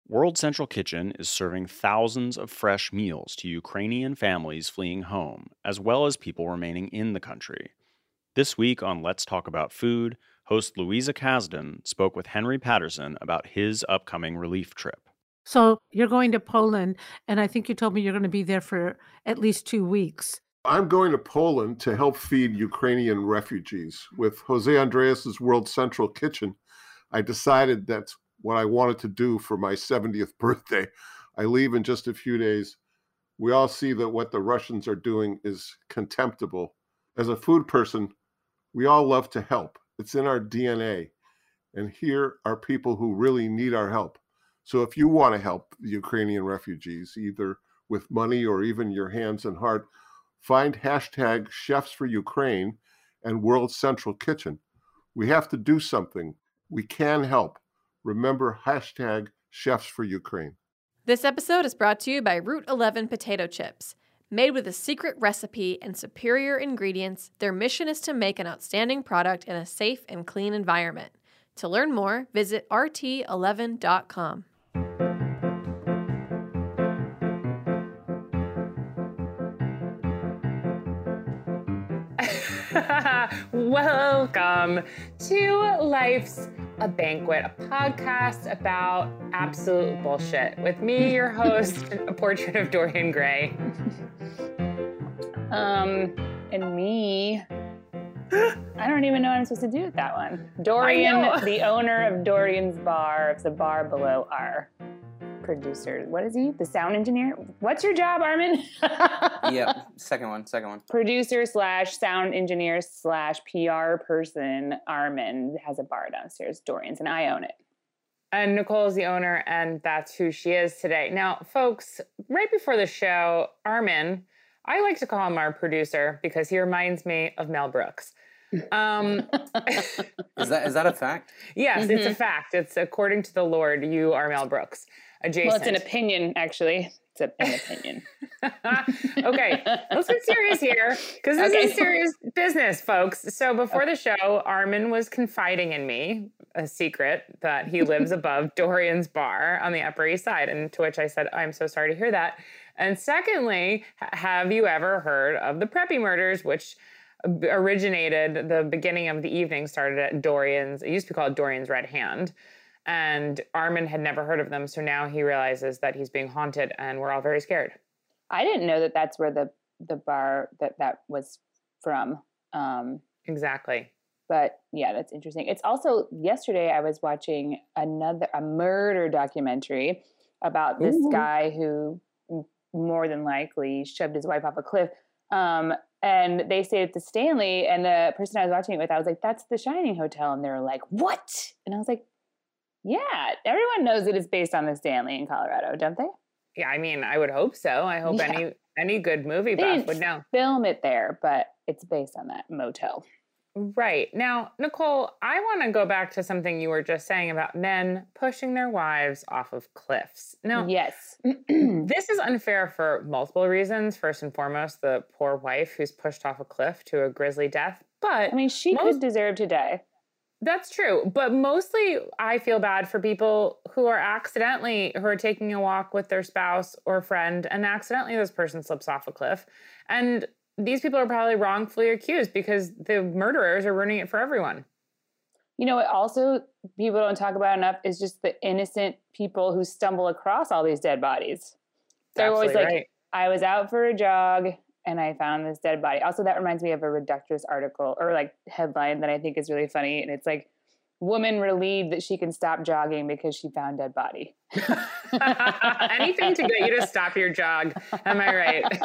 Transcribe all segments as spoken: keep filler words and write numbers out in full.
World Central Kitchen is serving thousands of fresh meals to Ukrainian families fleeing home, as well as people remaining in the country. This week on Let's Talk About Food, host Louisa Kasdan spoke with Henry Patterson about his upcoming relief trip. So you're going to Poland, and I think you told me you're going to be there for at least two weeks. I'm going to Poland to help feed Ukrainian refugees. With Jose Andreas's World Central Kitchen, I decided that's what I wanted to do for my seventieth birthday. I leave in just a few days. We all see that what the Russians are doing is contemptible. As a food person, we all love to help. It's in our D N A. And here are people who really need our help. So if you want to help the Ukrainian refugees, either with money or even your hands and heart, find hashtag Chefs for Ukraine and World Central Kitchen. We have to do something. We can help. Remember hashtag Chefs for Ukraine. This episode is brought to you by Route eleven Potato Chips. Made with a secret recipe and superior ingredients, their mission is to make an outstanding product in a safe and clean environment. To learn more, visit R T eleven dot com. Welcome to Life's a Banquet, a podcast about absolute bullshit. With me, your host, A Portrait of Dorian Gray. Um, and me, I don't even know what I'm supposed to do with that one. Dorian, the owner of Dorian's Bar, it's the bar below our producer. What is he? The sound engineer? What's your job, Armin? Yeah, second one, second one. Producer slash sound engineer slash P R person, Armin, has a bar downstairs, Dorian's, and I own it. And Nicole is the owner, and that's who she is today. Now, folks, right before the show, Armin, I like to call him our producer because he reminds me of Mel Brooks. Um, is that is that a fact? Yes, mm-hmm. It's a fact. It's according to the Lord, you are Mel Brooks. Adjacent. Well, it's an opinion, actually. It's a, an opinion. Okay, let's get serious here, because this okay. is serious business, folks. So before okay. the show, Armin was confiding in me a secret that he lives above Dorian's Bar on the Upper East Side, and to which I said, I'm so sorry to hear that. And secondly, have you ever heard of the Preppy murders, which originated, the beginning of the evening started at Dorian's, it used to be called Dorian's Red Hand. And Armin had never heard of them, so now he realizes that he's being haunted, and we're all very scared. I didn't know that that's where the, the bar that that was from. Um, exactly. But yeah, that's interesting. It's also, yesterday I was watching another, a murder documentary about this Ooh. guy who more than likely shoved his wife off a cliff. Um, and they stayed at the Stanley, and the person I was watching it with, I was like, that's the Shining Hotel. And they were like, what? And I was like, yeah, everyone knows that it's based on the Stanley in Colorado, don't they? Yeah, I mean, I would hope so. I hope yeah. any any good movie buff would know. Film it there, but it's based on that motel. Right. Now, Nicole, I want to go back to something you were just saying about men pushing their wives off of cliffs. Now, yes. This is unfair for multiple reasons. First and foremost, the poor wife who's pushed off a cliff to a grisly death. But I mean, she most- could deserve to die. That's true. But mostly I feel bad for people who are accidentally, who are taking a walk with their spouse or friend, and accidentally this person slips off a cliff. And these people are probably wrongfully accused because the murderers are ruining it for everyone. You know what also people don't talk about enough is just the innocent people who stumble across all these dead bodies. They're always like, right. I was out for a jog and I found this dead body. Also, that reminds me of a Reductress article or like headline that I think is really funny. And it's like, woman relieved that she can stop jogging because she found dead body. Anything to get you to stop your jog. Am I right?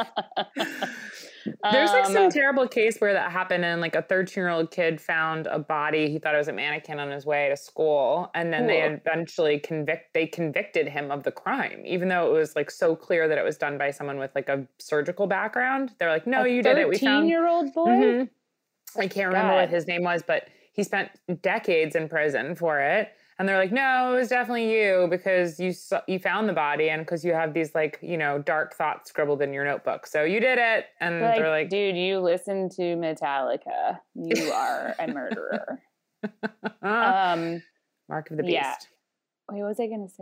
There's like some um, terrible case where that happened, and like a thirteen-year-old kid found a body. He thought it was a mannequin on his way to school, and then cool. they eventually convict. They convicted him of the crime, even though it was like so clear that it was done by someone with like a surgical background. They're like, "No, a you did it. We found." thirteen-year-old boy. Mm-hmm. I can't remember God. what his name was, but he spent decades in prison for it. And they're like, no, it was definitely you because you you found the body and because you have these like, you know, dark thoughts scribbled in your notebook. So you did it. And they're like, they're like, dude, you listen to Metallica. You are a murderer. um, Mark of the Beast. Yeah. Wait, what was I going to say? I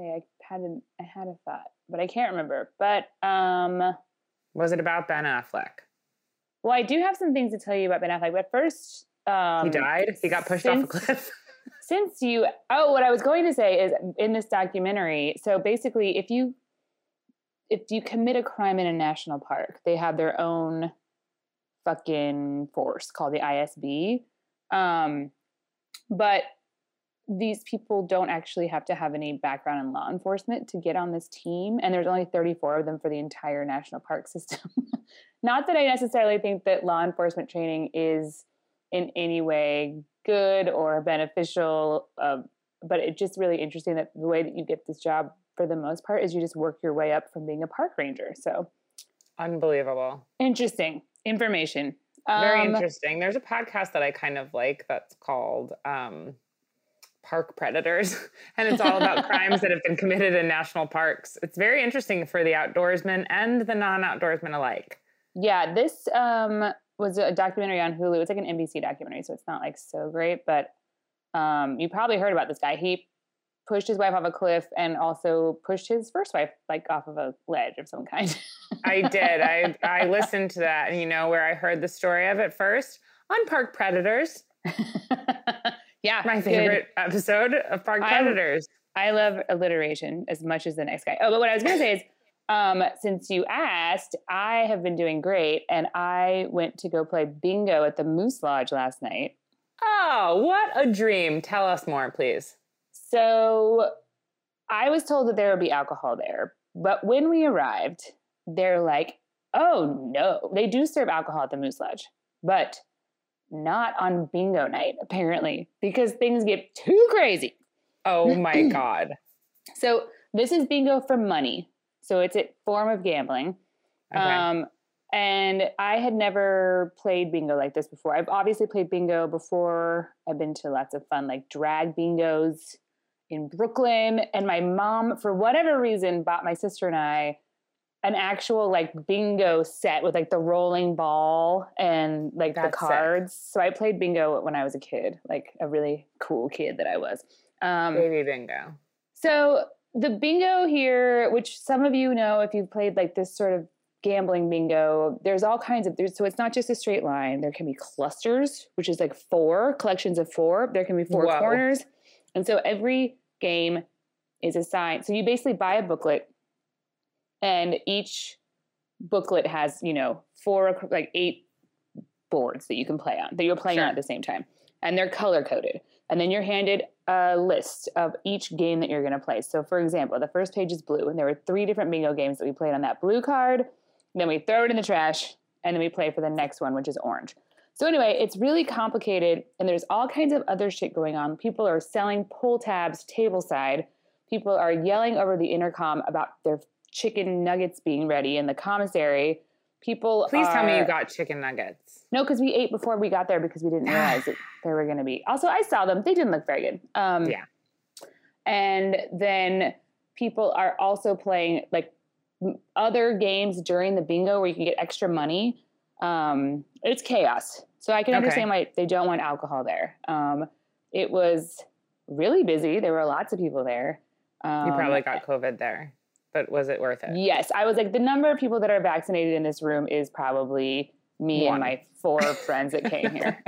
had an, I had a thought, but I can't remember. But um, was it about Ben Affleck? Well, I do have some things to tell you about Ben Affleck. But first, um, he died. He got pushed since, off a cliff. Since you, oh, what I was going to say is in this documentary. So basically, if you if you commit a crime in a national park, they have their own fucking force called the I S B. Um, but these people don't actually have to have any background in law enforcement to get on this team. And there's only thirty-four of them for the entire national park system. Not that I necessarily think that law enforcement training is in any way good or beneficial, uh, but it's just really interesting that the way that you get this job for the most part is you just work your way up from being a park ranger. So unbelievable. Interesting information. Very um, interesting. There's a podcast that I kind of like that's called um, Park Predators, and it's all about crimes that have been committed in national parks. It's very interesting for the outdoorsmen and the non-outdoorsmen alike. Yeah, this um, was a documentary on Hulu. It's like an N B C documentary, so it's not like so great, but um, you probably heard about this guy. He pushed his wife off a cliff and also pushed his first wife like off of a ledge of some kind. I did. I I listened to that, and you know where I heard the story of it first? On Park Predators. Yeah, my favorite good. episode of Park Predators. I, I love alliteration as much as the next guy. Oh, but what I was going to say is, um, since you asked, I have been doing great, and I went to go play bingo at the Moose Lodge last night. Oh, what a dream. Tell us more, please. So I was told that there would be alcohol there, but when we arrived, they're like, oh no, they do serve alcohol at the Moose Lodge, but not on bingo night, apparently, because things get too crazy. Oh my God. So this is bingo for money. So it's a form of gambling. Okay. Um, and I had never played bingo like this before. I've obviously played bingo before. I've been to lots of fun, like drag bingos in Brooklyn. And my mom, for whatever reason, bought my sister and I an actual like bingo set with like the rolling ball and like That's the cards. Sick. So I played bingo when I was a kid, like a really cool kid that I was. Um, Baby bingo. So the bingo here, which some of you know if you've played like this sort of gambling bingo, there's all kinds of, there's, so it's not just a straight line. There can be clusters, which is like four collections of four. There can be four Whoa. corners. And so every game is assigned. So you basically buy a booklet, and each booklet has, you know, four, like eight boards that you can play on, that you're playing sure. on at the same time. And they're color coded. And then you're handed a list of each game that you're going to play. So for example, the first page is blue, and there were three different bingo games that we played on that blue card. Then we throw it in the trash, and then we play for the next one, which is orange. So anyway, it's really complicated, and there's all kinds of other shit going on. People are selling pull tabs tableside. People are yelling over the intercom about their chicken nuggets being ready in the commissary. People Please are... tell me you got chicken nuggets. No, because we ate before we got there because we didn't realize that they were going to be. Also, I saw them. They didn't look very good. Um, yeah. And then people are also playing like other games during the bingo where you can get extra money. Um, it's chaos. So I can okay. understand why they don't want alcohol there. Um, it was really busy. There were lots of people there. Um, you probably got COVID there. But was it worth it? Yes. I was like, the number of people that are vaccinated in this room is probably me One. and my four friends that came here.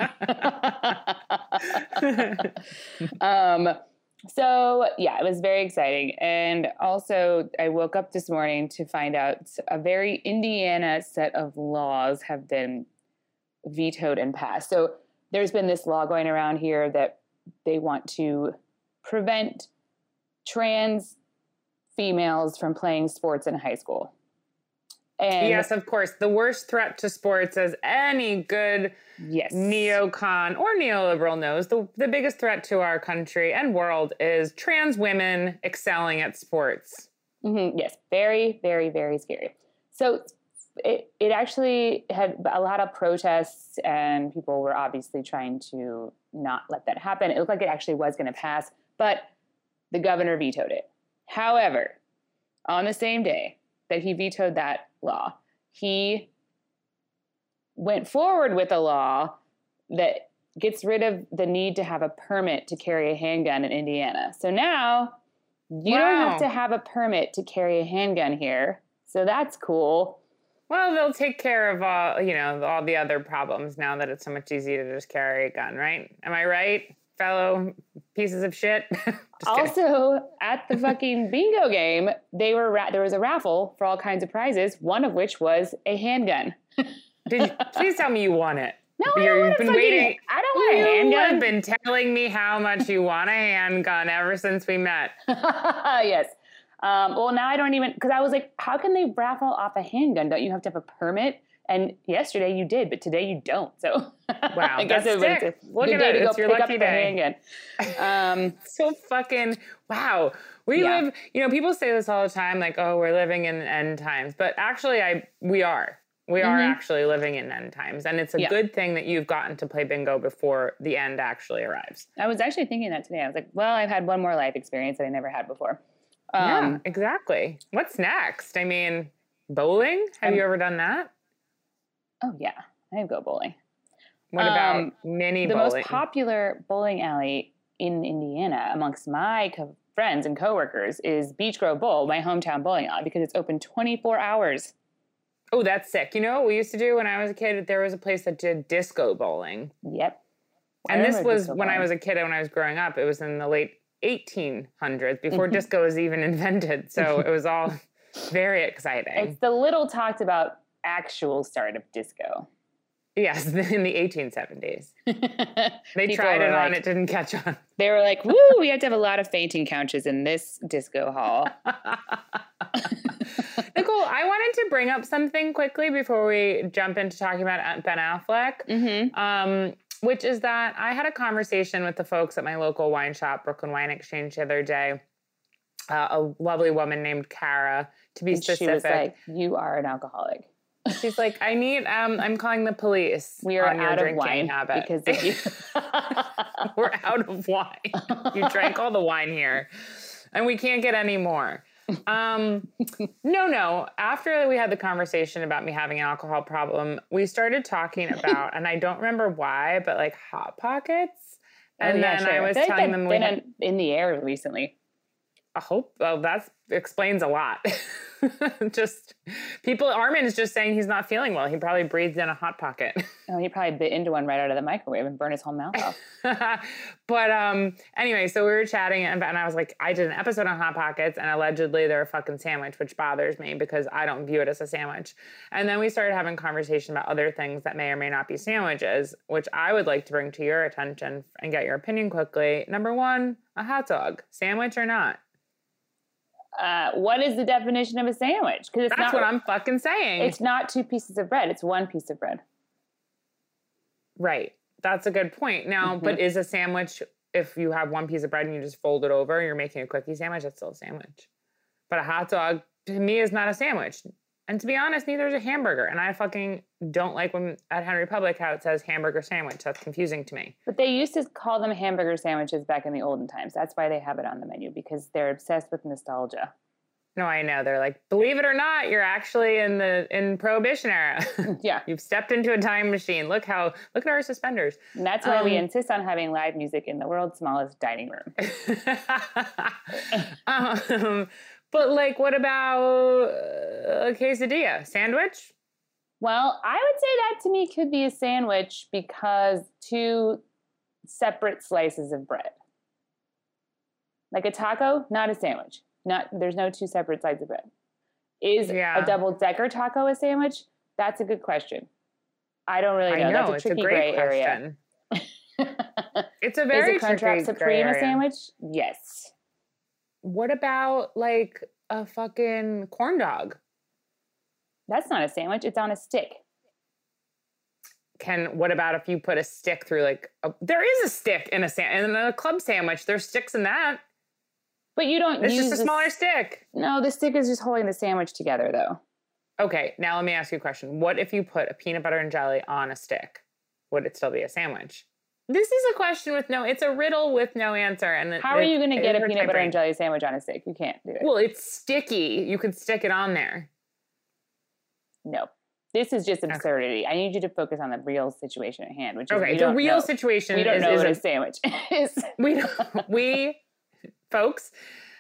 um, so, yeah, it was very exciting. And also, I woke up this morning to find out a very Indiana set of laws have been vetoed and passed. So there's been this law going around here that they want to prevent trans females from playing sports in high school. And yes, of course. The worst threat to sports, as any good yes. neocon or neoliberal knows, the, the biggest threat to our country and world is trans women excelling at sports. Mm-hmm. Yes, very, very, very scary. So it, it actually had a lot of protests, and people were obviously trying to not let that happen. It looked like it actually was going to pass, but the governor vetoed it. However, on the same day that he vetoed that law, he went forward with a law that gets rid of the need to have a permit to carry a handgun in Indiana. So now You Wow. don't have to have a permit to carry a handgun here. So that's cool. Well, they'll take care of all, you know, all the other problems now that it's so much easier to just carry a gun, right? Am I right, fellow pieces of shit? Just kidding. Also, at the fucking bingo game, they were ra- there was a raffle for all kinds of prizes, one of which was a handgun. Did you, please tell me you won it. No, I You're- don't want you've a been fucking, waiting. I don't want a You handgun. have been telling me how much you want a handgun ever since we met. Yes. Um, well, now I don't even, because I was like, how can they raffle off a handgun? Don't you have to have a permit? And yesterday you did, but today you don't. So Wow, I guess that's it was sick. a Look good at day it. to go It's your pick lucky up the day. handgun. Um, So fucking wow. We Yeah. live, you know, people say this all the time, like, oh, we're living in end times. But actually I we are. We are Mhm. actually living in end times. And it's a Yeah. good thing that you've gotten to play bingo before the end actually arrives. I was actually thinking that today. I was like, well, I've had one more life experience that I never had before. yeah, Um, exactly. What's next? I mean, bowling? Have Um, you ever done that? Oh, yeah. I go bowling. What about um, mini The bowling? most popular bowling alley in Indiana amongst my co- friends and coworkers is Beech Grove Bowl, my hometown bowling alley, because it's open twenty-four hours. Oh, that's sick. You know what we used to do when I was a kid? There was a place that did disco bowling. Yep. I And this remember was disco when I bowling. was a kid, when I was growing up. It was in the late eighteen hundreds, before disco was even invented. So it was all very exciting. It's the little talked about actual start of disco. Yes, in the eighteen seventies. They People tried were it on, like- it didn't catch on. They were like, woo, we have to have a lot of fainting couches in this disco hall. Nicole, I wanted to bring up something quickly before we jump into talking about Ben Affleck. Mm-hmm. Um, which is that I had a conversation with the folks at my local wine shop, Brooklyn Wine Exchange, the other day. Uh, a lovely woman named Kara, to be And she specific. was like, you are an alcoholic. She's like, I need, um, I'm calling the police. We are on your out of drinking wine habit. because of you. We're out of wine. You drank all the wine here, and we can't get any more. Um, no, no. After we had the conversation about me having an alcohol problem, we started talking about, and I don't remember why, but like Hot Pockets. And Oh, yeah, then sure. I was feel like telling that's them we been had, in, in the air recently. I hope, well, that explains a lot. Just people, Armin is just saying he's not feeling well. He probably breathed in a Hot Pocket. Oh, he probably bit into one right out of the microwave and burned his whole mouth off. But um, anyway, so we were chatting, and, and I was like, I did an episode on Hot Pockets, and allegedly they're a fucking sandwich, which bothers me because I don't view it as a sandwich. And then we started having conversation about other things that may or may not be sandwiches, which I would like to bring to your attention and get your opinion quickly. Number one, a hot dog, sandwich or not? Uh, what is the definition of a sandwich? Because it's That's not what I'm fucking saying. It's not two pieces of bread. It's one piece of bread. Right. That's a good point. Now, Mhm. but is a sandwich, if you have one piece of bread and you just fold it over and you're making a quickie sandwich, that's still a sandwich. But a hot dog, to me, is not a sandwich. And to be honest, neither is a hamburger. And I fucking don't like when at Henry Public how it says hamburger sandwich. That's confusing to me. But they used to call them hamburger sandwiches back in the olden times. That's why they have it on the menu, because they're obsessed with nostalgia. No, I know. They're like, believe it or not, you're actually in the in Prohibition era. Yeah. You've stepped into a time machine. Look how, look at our suspenders. And that's why we Um, insist on having live music in the world's smallest dining room. um, but like, what about a quesadilla sandwich? Well, I would say that to me could be a sandwich because two separate slices of bread. Like a taco, not a sandwich. Not there's no two separate sides of bread. Is Yeah. a double decker taco a sandwich? That's a good question. I don't really know. I know That's a it's a tricky great gray area. question. It's a very Is a Crunchwrap tricky Supreme gray a area. sandwich? Yes. What about like a fucking corn dog? That's not a sandwich. It's on a stick. Can what about if you put a stick through like a, there is a stick in a sa- in a club sandwich? There's sticks in that. But you don't It's use just a the smaller s- stick. No, the stick is just holding the sandwich together, though. Okay, now let me ask you a question. What if you put a peanut butter and jelly on a stick? Would it still be a sandwich? This is a question with no, it's a riddle with no answer. And it- How are it- you going to it get a hurts peanut my butter brain. and jelly sandwich on a stick? You can't do it. Well, it's sticky. You could stick it on there. No. This is just absurdity. I need you to focus on the real situation at hand, which is Okay, we the don't real know. situation We don't is, know is what a a sandwich is. we don't, we folks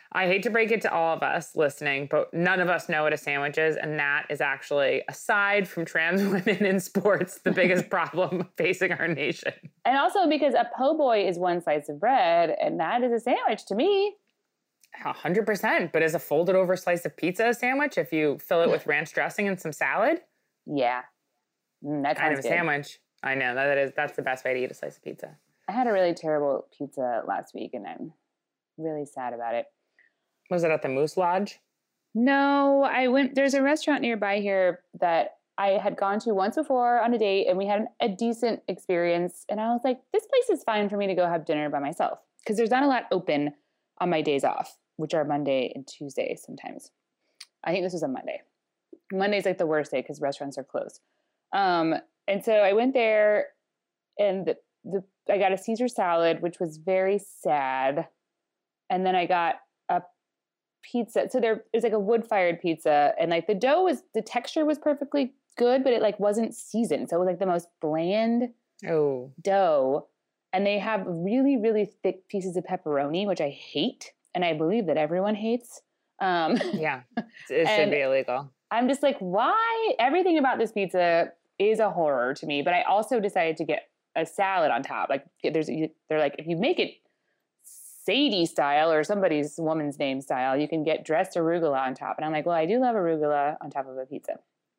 I hate to break it to all of us listening, but none of us know what a sandwich is. And that is actually, aside from trans women in sports, the biggest problem facing our nation. And also because a po' boy is one slice of bread, and that is a sandwich to me. one hundred percent. But is a folded over slice of pizza a sandwich if you fill it with ranch dressing and some salad? Yeah. Mm, that Kind sounds of a good. sandwich. I know. That is, that's the best way to eat a slice of pizza. I had a really terrible pizza last week, and I'm really sad about it. Was it at the Moose Lodge? No, I went, there's a restaurant nearby here that I had gone to once before on a date, and we had a decent experience. And I was like, this place is fine for me to go have dinner by myself, because there's not a lot open on my days off, which are Monday and Tuesday sometimes. I think this was a Monday. Monday's like the worst day because restaurants are closed. Um, and so I went there, and the, the I got a Caesar salad, which was very sad. And then I got a pizza. So there is like a wood-fired pizza, and like the dough was, the texture was perfectly good, but it like wasn't seasoned. So it was like the most bland Oh. dough. And they have really, really thick pieces of pepperoni, which I hate. And I believe that everyone hates. Um, Yeah. It should And- be illegal. I'm just like, why? Everything about this pizza is a horror to me. But I also decided to get a salad on top. Like there's, they're like, if you make it Sadie style or somebody's woman's name style, you can get dressed arugula on top. And I'm like, well, I do love arugula on top of a pizza.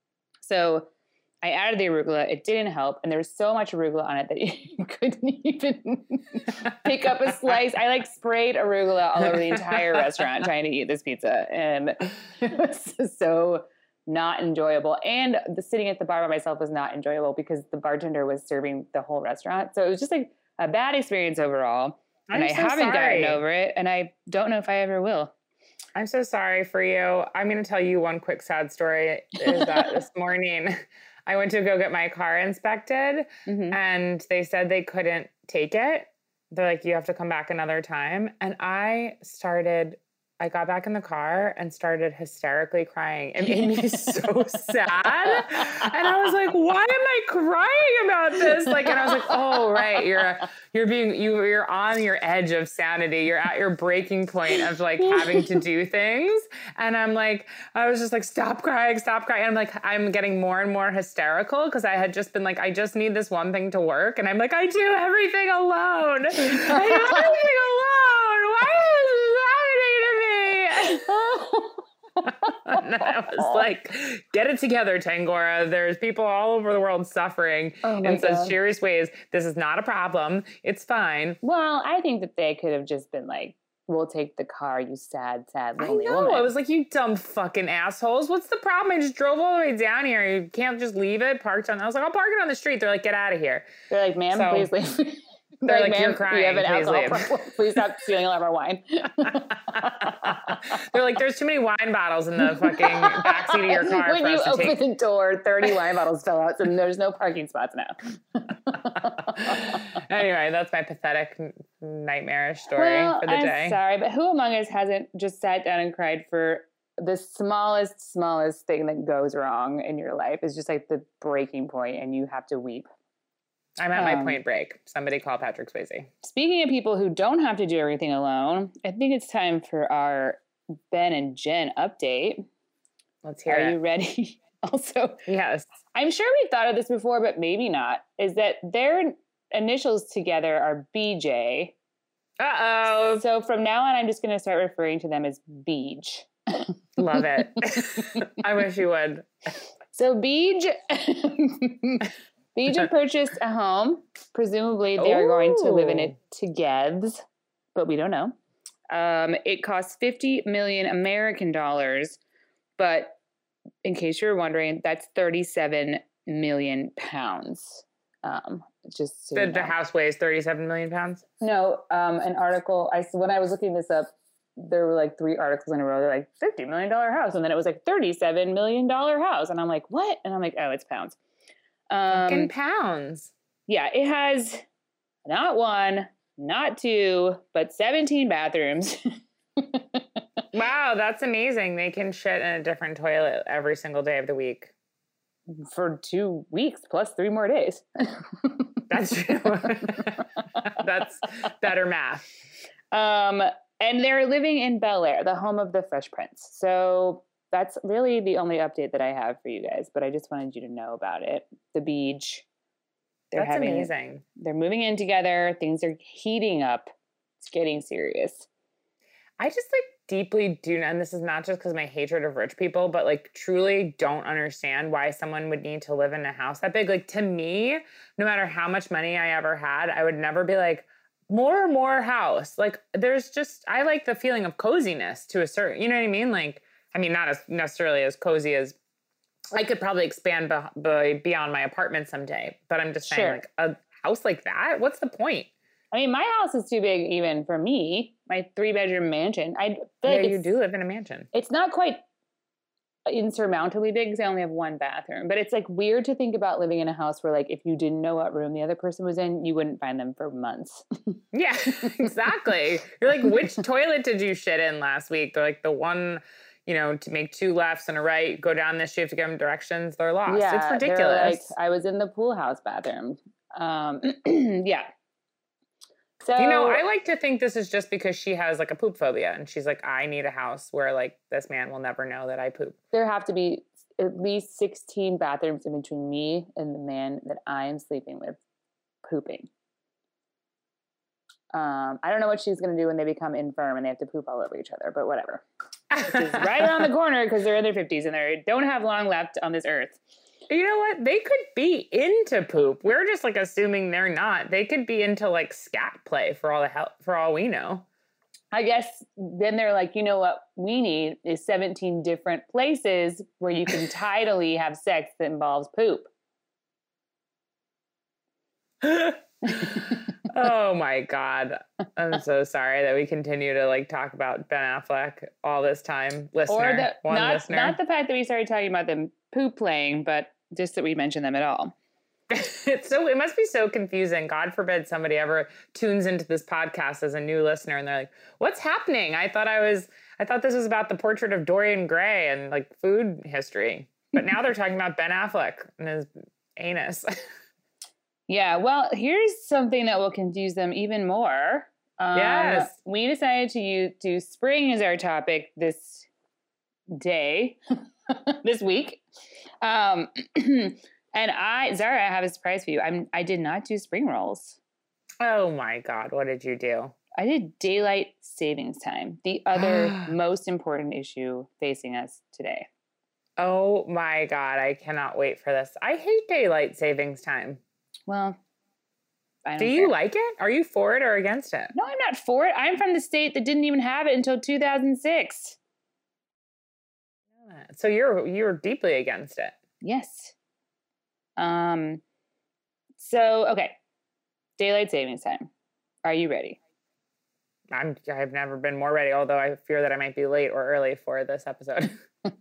So I added the arugula. It didn't help. And there was so much arugula on it that you couldn't even pick up a slice. I like sprayed arugula all over the entire restaurant trying to eat this pizza. And it was so not enjoyable. And the sitting at the bar by myself was not enjoyable because the bartender was serving the whole restaurant. So it was just like a bad experience overall. I'm And I so haven't sorry. gotten over it. And I don't know if I ever will. I'm so sorry for you. I'm going to tell you one quick sad story. Is that this morning I went to go get my car inspected, Mhm. and they said they couldn't take it. They're like, you have to come back another time. And I started, I got back in the car and started hysterically crying. It made me so sad. And I was like, why am I crying about this? Like, and I was like, oh, right. You're, you're being, you, you're on your edge of sanity. You're at your breaking point of like having to do things. And I'm like, I was just like, stop crying, stop crying. And I'm like, I'm getting more and more hysterical because I had just been like, I just need this one thing to work. And I'm like, I do everything alone. I do everything alone. Why is this happening to me? And I was like, get it together, Tangora. There's people all over the world suffering Oh my in such God. serious ways. This is not a problem. It's fine. Well, I think that they could have just been like, we'll take the car, you sad, sad, I lonely know. woman. I was like, you dumb fucking assholes. What's the problem? I just drove all the way down here. You can't just leave it parked on. I was like, I'll park it on the street. They're like, get out of here. They're like, ma'am, So- please leave. They're like, ma'am, you're crying. you have an Please alcohol leave. problem. Please stop stealing all of our wine. They're like, there's too many wine bottles in the fucking backseat of your car When for you us to open take. the door, thirty wine bottles fell out, and there's no parking spots now. Anyway, that's my pathetic, n- nightmarish story Well, for the I'm day. sorry, but who among us hasn't just sat down and cried for the smallest, smallest thing that goes wrong in your life? Is just like the breaking point, and you have to weep. I'm at my Um, point break. Somebody call Patrick Swayze. Speaking of people who don't have to do everything alone, I think it's time for our Ben and Jen update. Let's hear Are it. you ready? Also, Yes. I'm sure we've thought of this before, but maybe not. Is that their initials together are B J. Uh-oh. So from now on, I'm just going to start referring to them as Beej. Love it. I wish you would. So Beej, Beej had purchased a home. Presumably, they are going to live in it together, but we don't know. Um, it costs fifty million American dollars, but in case you're wondering, that's thirty-seven million pounds. Um, just so The, you the know. house weighs thirty-seven million pounds. No, um, an article. I when I was looking this up, there were like three articles in a row. They're like fifty million dollar house, and then it was like thirty-seven million dollar house, and I'm like, what? And I'm like, oh, it's pounds. Fucking Um, pounds. yeah, it has not one, not two, but seventeen bathrooms. Wow, that's amazing. They can shit in a different toilet every single day of the week. For two weeks plus three more days. That's true. That's better math. Um, and they're living in Bel Air, the home of the Fresh Prince. So that's really the only update that I have for you guys, but I just wanted you to know about it. The beach. They're That's having, amazing. They're moving in together. Things are heating up. It's getting serious. I just like deeply do, and this is not just because of my hatred of rich people, but like truly don't understand why someone would need to live in a house that big. Like to me, no matter how much money I ever had, I would never be like, more, more house. Like there's just, I like the feeling of coziness to a certain, you know what I mean? Like, I mean, not as necessarily as cozy as I could probably expand be- be- beyond my apartment someday, but I'm just saying, Sure. like a house like that, what's the point? I mean, my house is too big even for me. My three bedroom mansion. I feel Yeah, like you it's, do live in a mansion. it's not quite insurmountably big because I only have one bathroom. But it's like weird to think about living in a house where, like, if you didn't know what room the other person was in, you wouldn't find them for months. Yeah, exactly. You're like, which toilet did you shit in last week? They're like the one, you know, to make two lefts and a right, go down this, you have to give them directions. They're lost. Yeah, It's they're ridiculous. Like, I was in the pool house bathroom. Um, yeah. So You know, I like to think this is just because she has like a poop phobia and she's like, I need a house where like this man will never know that I poop. there have to be at least sixteen bathrooms in between me and the man that I am sleeping with pooping. Um, I don't know what she's going to do when they become infirm and they have to poop all over each other, but whatever. She's right around the corner because they're in their fifties and they don't have long left on this earth. You know what? They could be into poop. We're just like assuming they're not. They could be into like scat play for all the hell, for all we know. I guess then they're like, you know what we need is seventeen different places where you can tidily have sex that involves poop. Oh my God. I'm so sorry that we continue to like talk about Ben Affleck all this time. Listener, Or the one not, listener. not the fact that we started talking about them poop playing, but just that we mentioned them at all. It's so, it must be so confusing. God forbid somebody ever tunes into this podcast as a new listener and they're like, what's happening? I thought I was, I thought this was about the portrait of Dorian Gray and like food history. But now they're talking about Ben Affleck and his anus. Yeah, well, here's something that will confuse them even more. Um, Yes. We decided to use, do spring as our topic this day, this week. Um, and I, Zara, I have a surprise for you. I'm, I did not do spring rolls. Oh my God. What did you do? I did daylight savings time, the other most important issue facing us today. Oh my God. I cannot wait for this. I hate daylight savings time. Well, I don't Do you care. like it? Are you for it or against it? No, I'm not for it. I'm from the state that didn't even have it until two thousand six. So you're you're deeply against it. Yes. Um. So, okay. Daylight savings time. Are you ready? I'm I've never been more ready, although I fear that I might be late or early for this episode.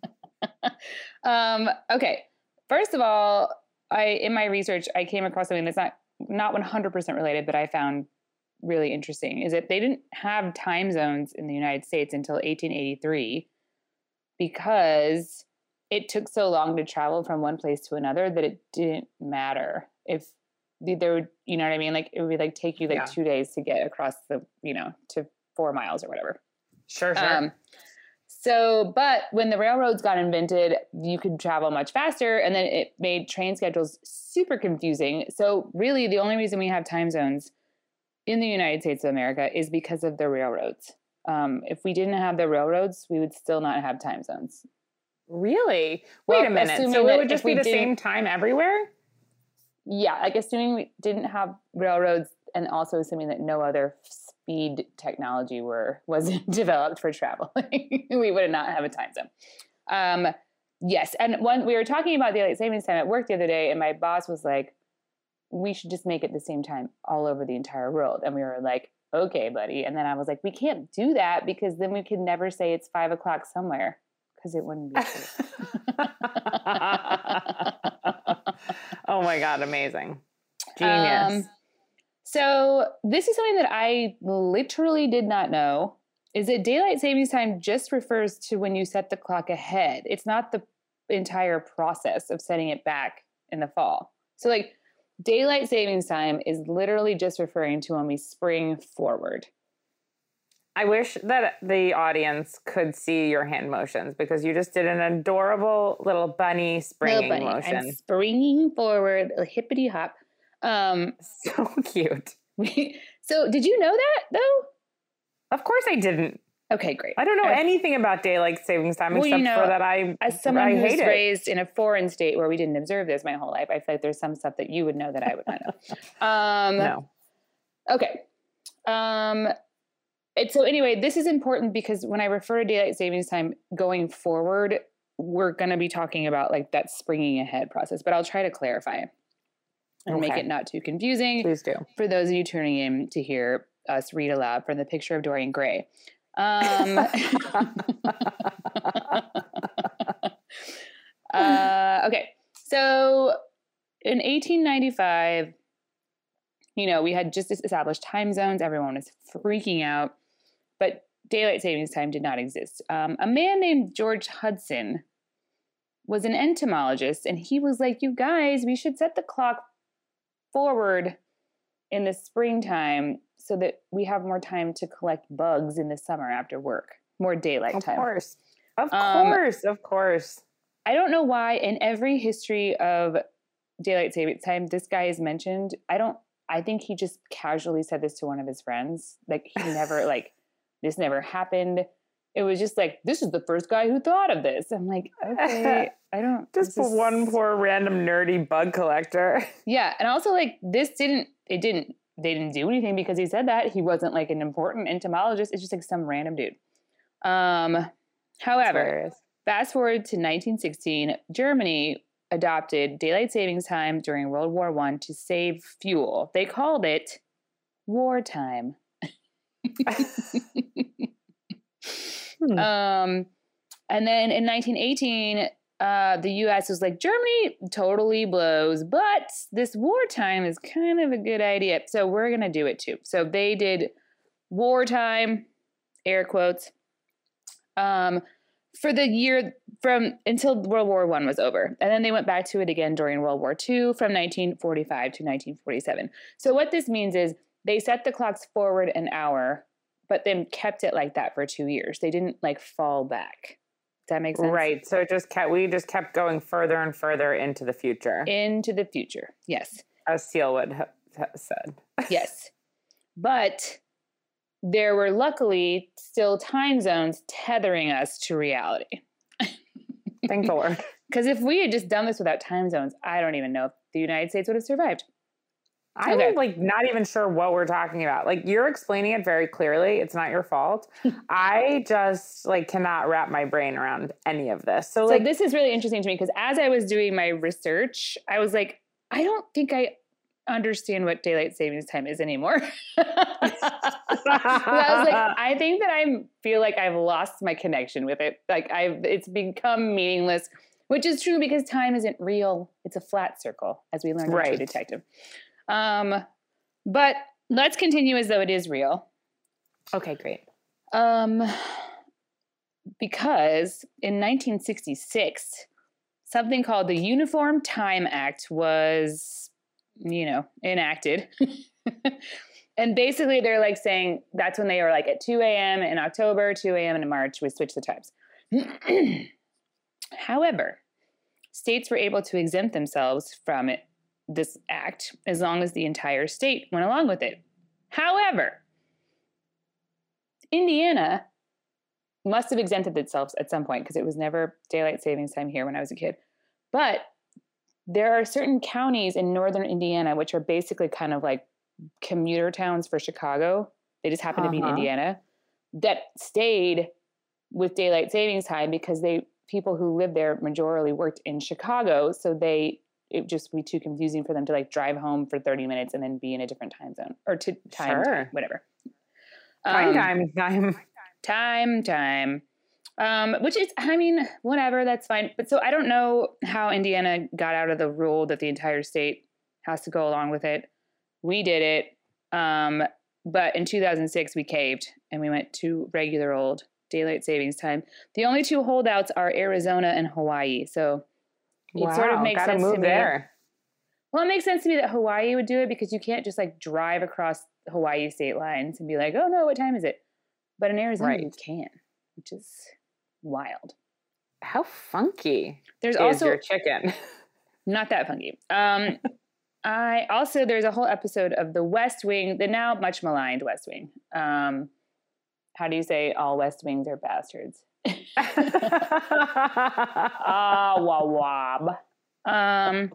um, okay. First of all, I in my research I came across something that's not not one hundred percent related, but I found really interesting. Is that they didn't have time zones in the United States until eighteen eighty-three because it took so long to travel from one place to another that it didn't matter if there would, you know what I mean? Like it would be like take you like Yeah. two days to get across the, you know, to four miles or whatever. Sure, sure. Um, so, but when the railroads got invented, you could travel much faster, and then it made train schedules super confusing. So really the only reason we have time zones in the United States of America is because of the railroads. Um, if we didn't have the railroads, we would still not have time zones. Really? Well, Wait a minute. assuming So that it would if just we be the didn't- same time everywhere? Yeah, like assuming we didn't have railroads and also assuming that no other speed technology were was developed for traveling, we would not have a time zone. Um, yes, and when we were talking about daylight savings time at work the other day, and my boss was like, we should just make it the same time all over the entire world. And we were like, okay, buddy. And then I was like, we can't do that because then we could never say it's five o'clock somewhere because it wouldn't be true. Oh my God, amazing. Genius. Um, so this is something that I literally did not know, is that daylight savings time just refers to when you set the clock ahead. It's not the entire process of setting it back in the fall. So like daylight savings time is literally just referring to when we spring forward. I wish that the audience could see your hand motions because you just did an adorable little bunny springing Little bunny. motion. I'm springing forward, a hippity hop. Um, so cute. So did you know that though? Of course I didn't. Okay, great. I don't know I, anything about daylight savings time well, except you know, for that I as someone I who's hate it. raised in a foreign state where we didn't observe this my whole life, I feel like there's some stuff that you would know that I would not know. Um, no. Okay. Um, it's, so anyway, this is important because when I refer to daylight savings time going forward, we're going to be talking about like that springing ahead process, but I'll try to clarify and Okay. make it not too confusing. Please do. For those of you tuning in to hear us read aloud from the picture of Dorian Gray. Um, uh, okay, so in eighteen ninety-five, you know, we had just established time zones. Everyone was freaking out, but daylight savings time did not exist. Um, a man named George Hudson was an entomologist, and he was like, you guys, we should set the clock forward in the springtime so that we have more time to collect bugs in the summer after work, more daylight Of time. course. Of Um, course. Of course. I don't know why in every history of daylight savings time, this guy is mentioned. I don't, I think he just casually said this to one of his friends. Like he never like, this never happened. It was just like, this is the first guy who thought of this. I'm like, okay, I don't. Just this is- one poor random nerdy bug collector. Yeah. And also like this didn't, it didn't, they didn't do anything because he said that. He wasn't like an important entomologist. It's just like some random dude. Um, however, Hilarious. fast forward to nineteen sixteen, Germany adopted daylight savings time during World War One to save fuel. They called it wartime. Hmm. Um, and then in nineteen eighteen, uh, the U S was like, Germany totally blows, but this wartime is kind of a good idea. So we're going to do it too. So they did wartime, air quotes, um, for the year from until World War One was over. And then they went back to it again during World War Two from nineteen forty-five to nineteen forty-seven. So what this means is they set the clocks forward an hour, but then kept it like that for two years. They didn't like fall back. Does that make sense? Right. So it just kept, we just kept going further and further into the future, Into the future. Yes. as Seal would have ha- said. Yes. But there were luckily still time zones tethering us to reality. Thank the Lord. Because if we had just done this without time zones, I don't even know if the United States would have survived. I'm Okay. like not even sure what we're talking about. Like you're explaining it very clearly. It's not your fault. I just like cannot wrap my brain around any of this. So, So like this is really interesting to me because as I was doing my research, I was like, I don't think I understand what daylight savings time is anymore. I was like, I think that I feel like I've lost my connection with it. Like I've, it's become meaningless, which is true because time isn't real. It's a flat circle, as we learned in True Right. Detective. Um, but let's continue as though it is real. okay, great. Um, because in nineteen sixty-six, something called the Uniform Time Act was, you know, enacted. And basically they're like saying that's when they were like at two a.m. in October, two a.m. in March, we switched the times. However, states were able to exempt themselves from it, this act as long as the entire state went along with it. However, Indiana must have exempted itself at some point because it was never daylight savings time here when I was a kid. But there are certain counties in northern Indiana which are basically kind of like commuter towns for Chicago. They just happen to be in Uh-huh. Indiana that stayed with daylight savings time because they people who lived there majorly worked in Chicago. So they it would just be too confusing for them to like drive home for thirty minutes and then be in a different time zone or to time, Sure. whatever. Time, Um, time, time. Time, time. Um, which is, I mean, whatever, that's fine. But so I don't know how Indiana got out of the rule that the entire state has to go along with it. We did it. Um, but in two thousand six, we caved and we went to regular old daylight savings time. The only two holdouts are Arizona and Hawaii. So it sort of Wow, makes gotta sense move to me. there. Well, it makes sense to me that Hawaii would do it because you can't just like drive across Hawaii state lines and be like, oh no, what time is it? But in Arizona, Right. you can, which is wild. How funky There's is also your chicken? not that funky. Um, I also there's a whole episode of The West Wing, the now much maligned West Wing. Um, how do you say all West Wings are bastards? Ah, wah wab. Um,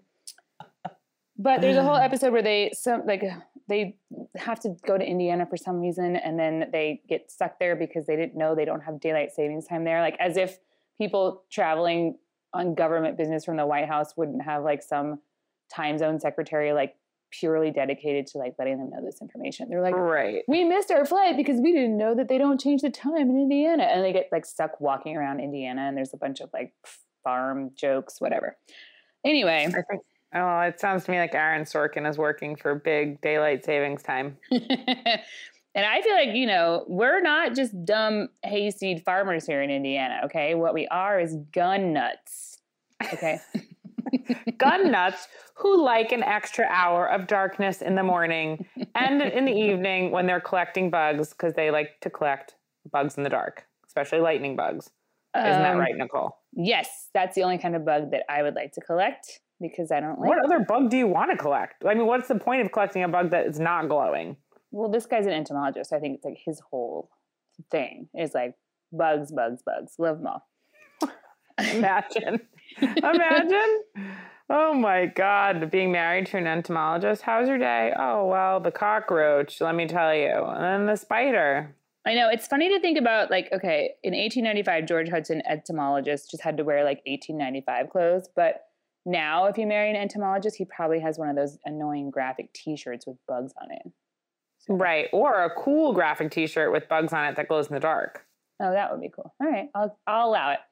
but there's a whole episode where they some like they have to go to Indiana for some reason, and then they get stuck there because they didn't know they don't have daylight savings time there. Like as if people traveling on government business from the White House wouldn't have like some time zone secretary like purely dedicated to like letting them know this information. They're like, Right. we missed our flight because we didn't know that they don't change the time in Indiana. And they get like stuck walking around Indiana, and there's a bunch of like farm jokes, whatever. Anyway. I think, oh, it sounds to me like Aaron Sorkin is working for big daylight savings time. And I feel like, you know, we're not just dumb hayseed farmers here in Indiana, okay? What we are is gun nuts, okay? Gun nuts who like an extra hour of darkness in the morning and in the evening when they're collecting bugs because they like to collect bugs in the dark, especially lightning bugs. Isn't that Um, right, Nicole? Yes, that's the only kind of bug that I would like to collect because I don't like What other bug do you want to collect? I mean, what's the point of collecting a bug that is not glowing? Well, this guy's an entomologist, so I think it's like his whole thing is like bugs, bugs, bugs. Love them all. Imagine. Imagine. Oh my God, being married to an entomologist. How's your day? Oh, well, the cockroach, let me tell you. And then the spider. I know. It's funny to think about, like, okay, in eighteen ninety-five, George Hudson, entomologist, just had to wear like eighteen ninety-five clothes. But now, if you marry an entomologist, he probably has one of those annoying graphic T-shirts with bugs on it. Right. Or a cool graphic t-shirt with bugs on it that glows in the dark. Oh, that would be cool. All right, I'll I'll allow it.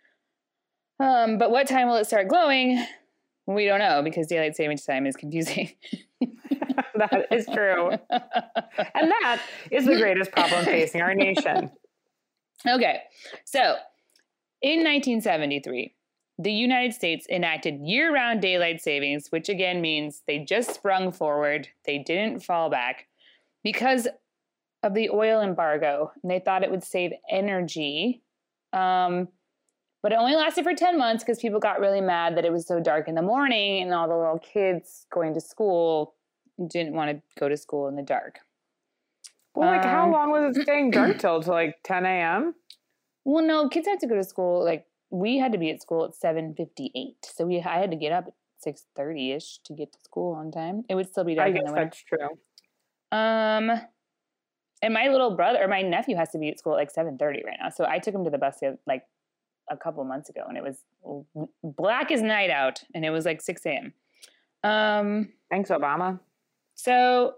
Um, but what time will it start glowing? We don't know because daylight savings time is confusing. That is true. And that is the greatest problem facing our nation. Okay, so in nineteen seventy-three, the United States enacted year-round daylight savings, which again means they just sprung forward. They didn't fall back because of the oil embargo, and they thought it would save energy. Um, but it only lasted for ten months because people got really mad that it was so dark in the morning and all the little kids going to school didn't want to go to school in the dark. Well, like, how Um, long was it staying dark till? Till like ten a.m.? Well, no, kids had to go to school. Like, we had to be at school at seven fifty-eight. So we I had to get up at six thirty-ish to get to school on time. It would still be dark I in guess the winter. that's true. Um, and my little brother or my nephew has to be at school at like seven thirty right now. So I took him to the bus the- like a couple months ago, and it was black as night out, and it was like six a.m. Um, Thanks, Obama. so,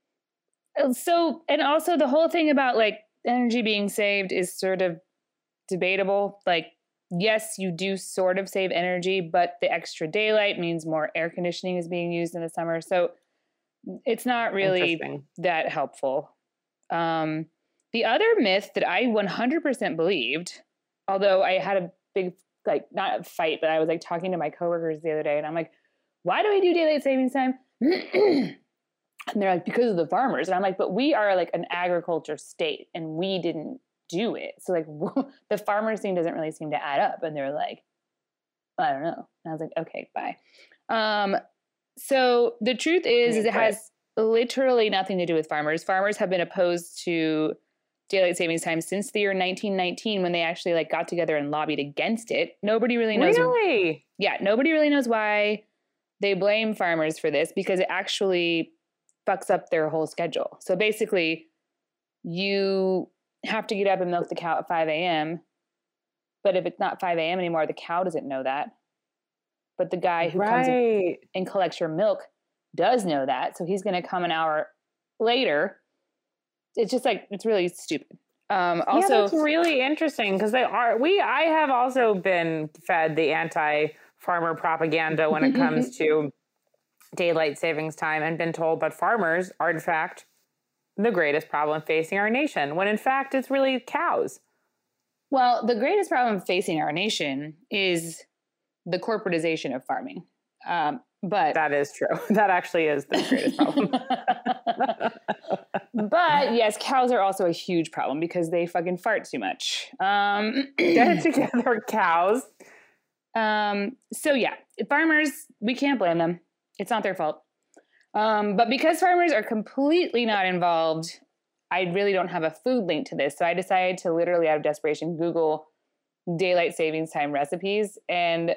so, and also the whole thing about like energy being saved is sort of debatable. Like, yes, you do sort of save energy, but the extra daylight means more air conditioning is being used in the summer. So it's not really Interesting. that helpful. Um, the other myth that I one hundred percent believed, although I had a big, like, not a fight, but I was like talking to my coworkers the other day, and I'm like, why do we do daylight savings time? And they're like, because of the farmers. And I'm like, but we are like an agriculture state, and we didn't do it. So like the farmers thing doesn't really seem to add up. And they're like, I don't know. And I was like, okay, bye. Um, so the truth is, is it has literally nothing to do with farmers. Farmers have been opposed to daylight savings time since the year nineteen nineteen, when they actually like got together and lobbied against it. Nobody really knows. Really? Yeah, nobody really knows why they blame farmers for this, because it actually fucks up their whole schedule. So basically, you have to get up and milk the cow at five a.m. But if it's not five a.m. anymore, the cow doesn't know that. But the guy who comes in Right. and collects your milk does know that. So he's going to come an hour later. It's just like, it's really stupid. Um, Yeah, also, that's really interesting because they are. We I have also been fed the anti-farmer propaganda when it comes to daylight savings time, and been told that farmers are in fact the greatest problem facing our nation, when in fact it's really cows. well, the greatest problem facing our nation is the corporatization of farming. Um, but That is true. That actually is the greatest problem. But yes, cows are also a huge problem because they fucking fart too much. Um, Get it together, cows. Um, so yeah, farmers, we can't blame them. It's not their fault. Um, but because farmers are completely not involved, I really don't have a food link to this. So I decided to literally out of desperation Google daylight savings time recipes. And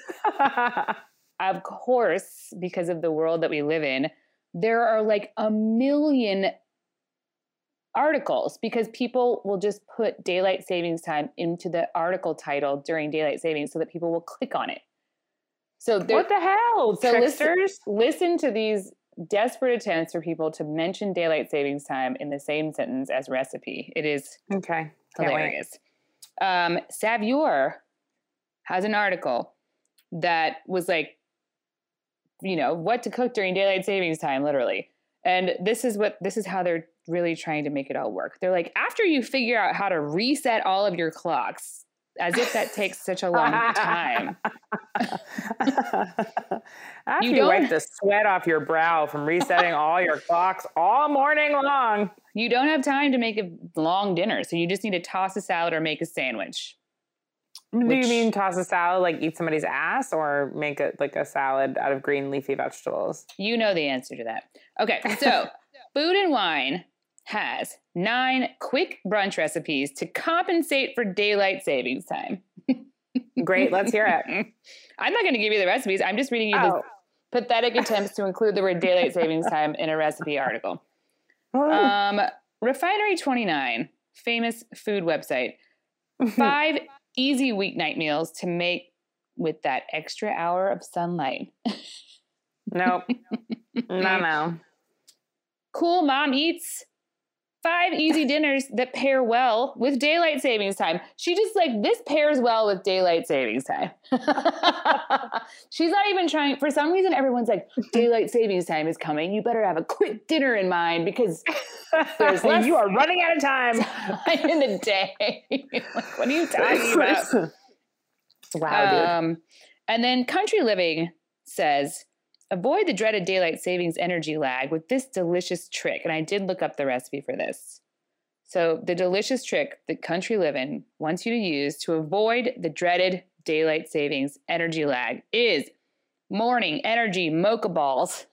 of course, because of the world that we live in, there are like a million articles because people will just put daylight savings time into the article title during daylight savings so that people will click on it. So what the hell, so tricksters? Listen, listen to these desperate attempts for people to mention daylight savings time in the same sentence as recipe. It is okay. hilarious. Um, Savior has an article that was like, you know, what to cook during daylight savings time, literally. And this is what this is how they're really trying to make it all work. They're like, after you figure out how to reset all of your clocks, as if that takes such a long time. After you, you don't, wipe the sweat off your brow from resetting all your clocks all morning long. You don't have time to make a long dinner, so you just need to toss a salad or make a sandwich. Do which, you mean toss a salad, like eat somebody's ass, or make it like a salad out of green leafy vegetables? You know the answer to that. Okay, so Food and Wine has nine quick brunch recipes to compensate for daylight savings time. Great, let's hear it. I'm not going to give you the recipes. I'm just reading you oh. the pathetic attempts to include the word daylight savings time in a recipe article. Oh. Um, Refinery twenty-nine, famous food website. Five easy weeknight meals to make with that extra hour of sunlight. Nope. No, no. Cool Mom Eats. Five easy dinners that pair well with daylight savings time. She just like, this pairs well with daylight savings time. She's not even trying. For some reason, everyone's like, daylight savings time is coming. You better have a quick dinner in mind because there's less you are running out of time in the day. Like, what are you talking about? Wow, dude. Um, and then Country Living says, avoid the dreaded daylight savings energy lag with this delicious trick. And I did look up the recipe for this. So the delicious trick that Country Living wants you to use to avoid the dreaded daylight savings energy lag is morning energy mocha balls.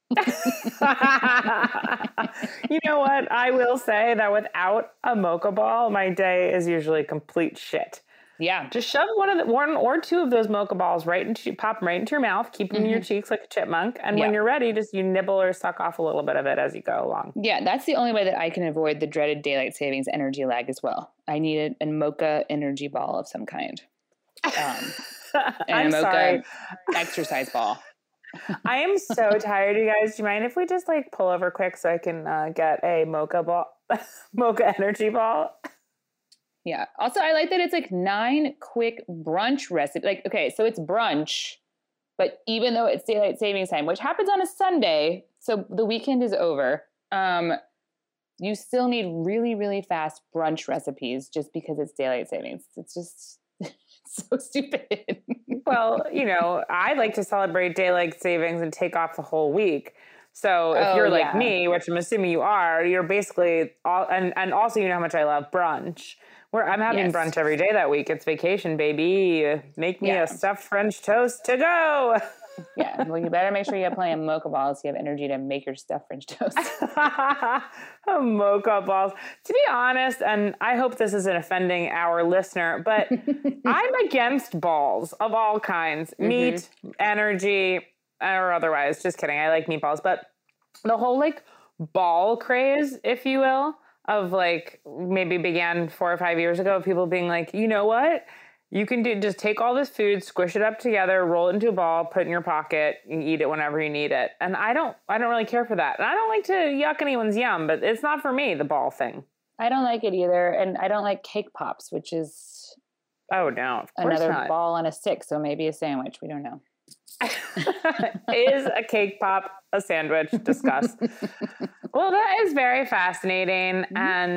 You know what? I will say that without a mocha ball, my day is usually complete shit. Yeah. Just shove one of the one or two of those mocha balls right into pop them right into your mouth, keep them mm-hmm. in your cheeks like a chipmunk, and yeah. when you're ready, just you nibble or suck off a little bit of it as you go along. Yeah, that's the only way that I can avoid the dreaded daylight savings energy lag as well. I need a, a mocha energy ball of some kind. Um, and I'm a mocha sorry. exercise ball. I am so tired, you guys. Do you mind if we just like pull over quick so I can uh, get a mocha ball, mocha energy ball? Yeah. Also, I like that it's like nine quick brunch recipes. Like, okay, so it's brunch, but even though it's daylight savings time, which happens on a Sunday, so the weekend is over, um, you still need really, really fast brunch recipes just because it's daylight savings. It's just so stupid. Well, you know, I like to celebrate daylight savings and take off the whole week. So if oh, you're like yeah. me, which I'm assuming you are, you're basically all, and, and also you know how much I love brunch. Where I'm having yes. brunch every day that week. It's vacation, baby. Make me yeah. a stuffed French toast to go. Yeah, well, you better make sure you have plenty of mocha balls so you have energy to make your stuffed French toast. Mocha balls. To be honest, and I hope this isn't offending our listener, but I'm against balls of all kinds. Mm-hmm. Meat, energy, or otherwise. Just kidding. I like meatballs. But the whole like ball craze, if you will, of like maybe began four or five years ago of people being like, you know what? You can do just take all this food, squish it up together, roll it into a ball, put it in your pocket, and eat it whenever you need it. And I don't I don't really care for that. And I don't like to yuck anyone's yum, but it's not for me, the ball thing. I don't like it either. And I don't like cake pops, which is oh no, of course another not. ball on a stick, so maybe a sandwich. We don't know. Is a cake pop a sandwich? Discuss. Well, that is very fascinating. Mm-hmm. And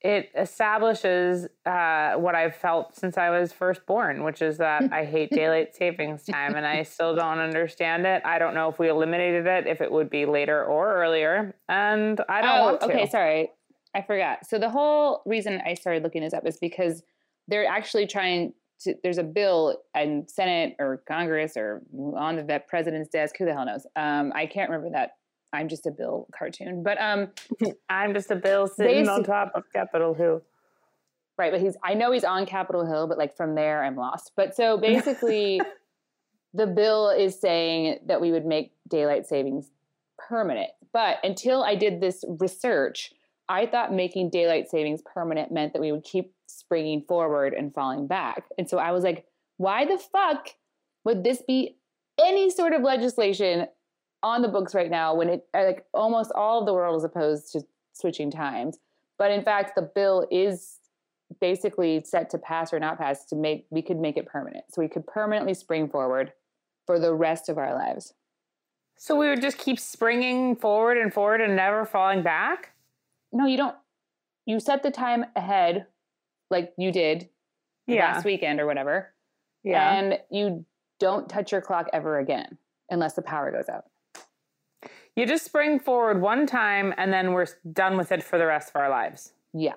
it establishes uh, what I've felt since I was first born, which is that I hate daylight savings time, and I still don't understand it. I don't know if we eliminated it, if it would be later or earlier, and I don't oh, want to. Okay, sorry. I forgot. So the whole reason I started looking this up is because they're actually trying to, there's a bill in Senate or Congress or on the president's desk, who the hell knows? Um, I can't remember that. I'm just a Bill cartoon, but um, I'm just a Bill sitting on top of Capitol Hill. Right, but he's, I know he's on Capitol Hill, but like from there I'm lost. But so basically the bill is saying that we would make daylight savings permanent. But until I did this research, I thought making daylight savings permanent meant that we would keep springing forward and falling back. And so I was like, why the fuck would this be any sort of legislation on the books right now when it like almost all of the world is opposed to switching times? But in fact, the bill is basically set to pass or not pass to make, we could make it permanent. So we could permanently spring forward for the rest of our lives. So we would just keep springing forward and forward and never falling back? No, you don't. You set the time ahead like you did yeah. last weekend or whatever. Yeah. And you don't touch your clock ever again unless the power goes out. You just spring forward one time and then we're done with it for the rest of our lives. Yeah.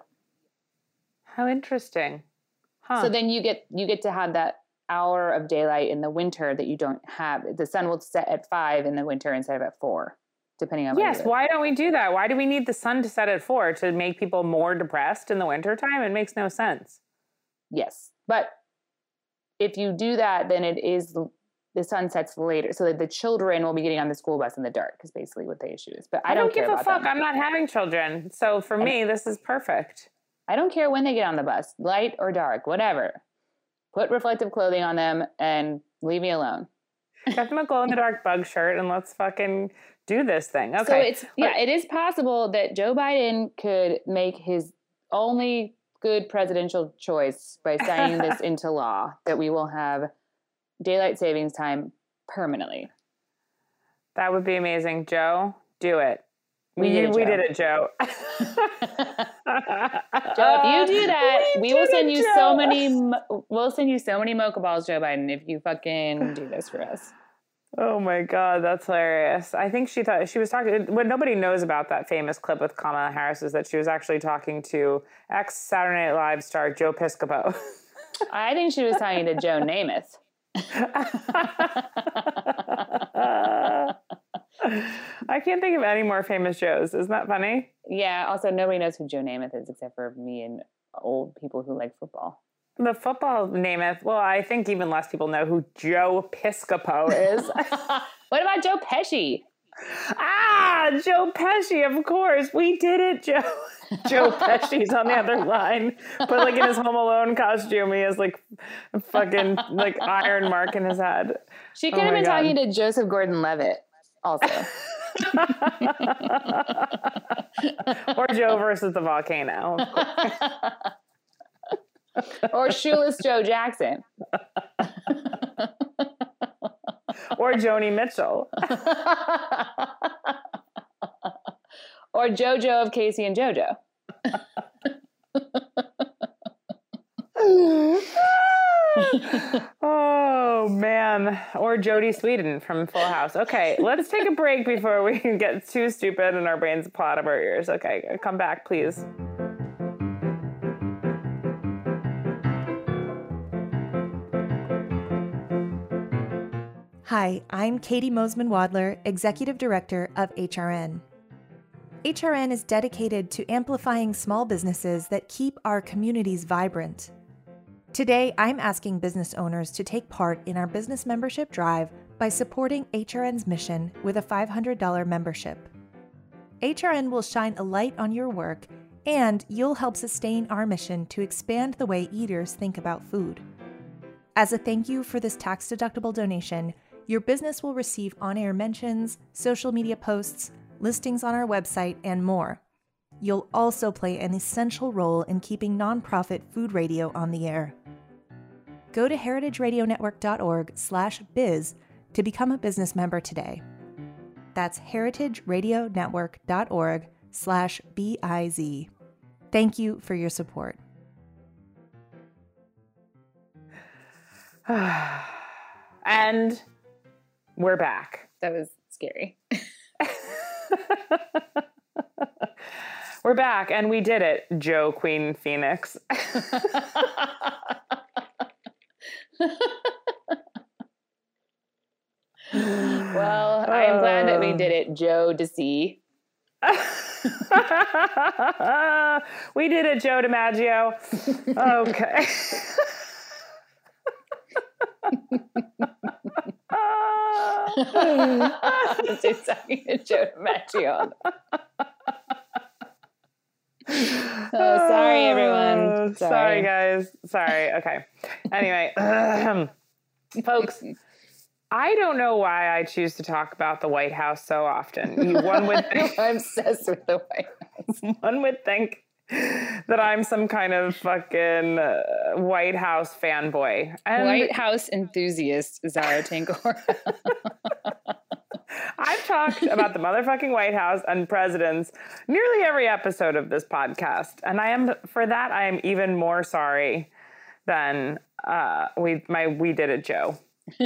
How interesting. Huh. So then you get you get to have that hour of daylight in the winter that you don't have. The sun will set at five in the winter instead of at four, depending on. Yes. Why don't we do that? Why do we need the sun to set at four to make people more depressed in the wintertime? It makes no sense. Yes. But if you do that, then it is the sun sets later, so that the children will be getting on the school bus in the dark, is basically what the issue is. But I, I don't, don't care give a about fuck. them. I'm not having children. So for me, this is perfect. I don't care when they get on the bus, light or dark, whatever. Put reflective clothing on them and leave me alone. Get them a glow-in-the-dark bug shirt and let's fucking do this thing. Okay. So it's, yeah, it is possible that Joe Biden could make his only good presidential choice by signing this into law, that we will have daylight savings time permanently. That would be amazing. Joe, do it. We, we did, it, we Joe. did it, Joe. Joe, if you do that, we, we will send it, you Joe. so many. We'll send you so many mocha balls, Joe Biden, if you fucking do this for us. Oh my God, that's hilarious. I think she thought she was talking. What nobody knows about that famous clip with Kamala Harris is that she was actually talking to ex Saturday Night Live star Joe Piscopo. I think she was talking to Joe Namath. I can't think of any more famous Joes. Isn't that funny? Yeah. Also, nobody knows who Joe Namath is except for me and old people who like football. The football Namath. Well, I think even less people know who Joe Piscopo is. What about Joe Pesci? Ah, Joe Pesci, of course. We did it, Joe. Joe Pesci's on the other line. But like in his Home Alone costume, he has like a fucking like iron mark in his head. She could Oh have my been God. talking to Joseph Gordon-Levitt also. Or Joe versus the volcano. Of course. Or Shoeless Joe Jackson. Or Joni Mitchell. Or JoJo of Casey and JoJo. Oh, man. Or Jodie Sweetin from Full House. Okay, let's take a break before we get too stupid and our brains pull out of our ears. Okay, come back, please. Hi, I'm Katie Mosman-Wadler, Executive Director of H R N. H R N is dedicated to amplifying small businesses that keep our communities vibrant. Today, I'm asking business owners to take part in our business membership drive by supporting H R N's mission with a five hundred dollars membership. H R N will shine a light on your work, and you'll help sustain our mission to expand the way eaters think about food. As a thank you for this tax-deductible donation, your business will receive on-air mentions, social media posts, listings on our website, and more. You'll also play an essential role in keeping nonprofit food radio on the air. Go to heritageradionetwork.org slash biz to become a business member today. That's heritageradionetwork.org slash B-I-Z. Thank you for your support. And we're back. That was scary. We're back, and we did it, Joe Queen Phoenix. Well, I am glad that we did it, Joe DeC. We did it, Joe DiMaggio. Okay. Just talking to Joe DiMaggio. Oh, sorry, everyone. Sorry. Sorry. sorry, guys. Sorry. Okay. Anyway, folks, I don't know why I choose to talk about the White House so often. You- One would think, I'm obsessed with the White House. one would think that I'm some kind of fucking uh, White House fanboy. And White House enthusiast, Zara Tangora. I've talked about the motherfucking White House and presidents nearly every episode of this podcast. And I am, for that, I am even more sorry than uh, we, my, we did it, Joe.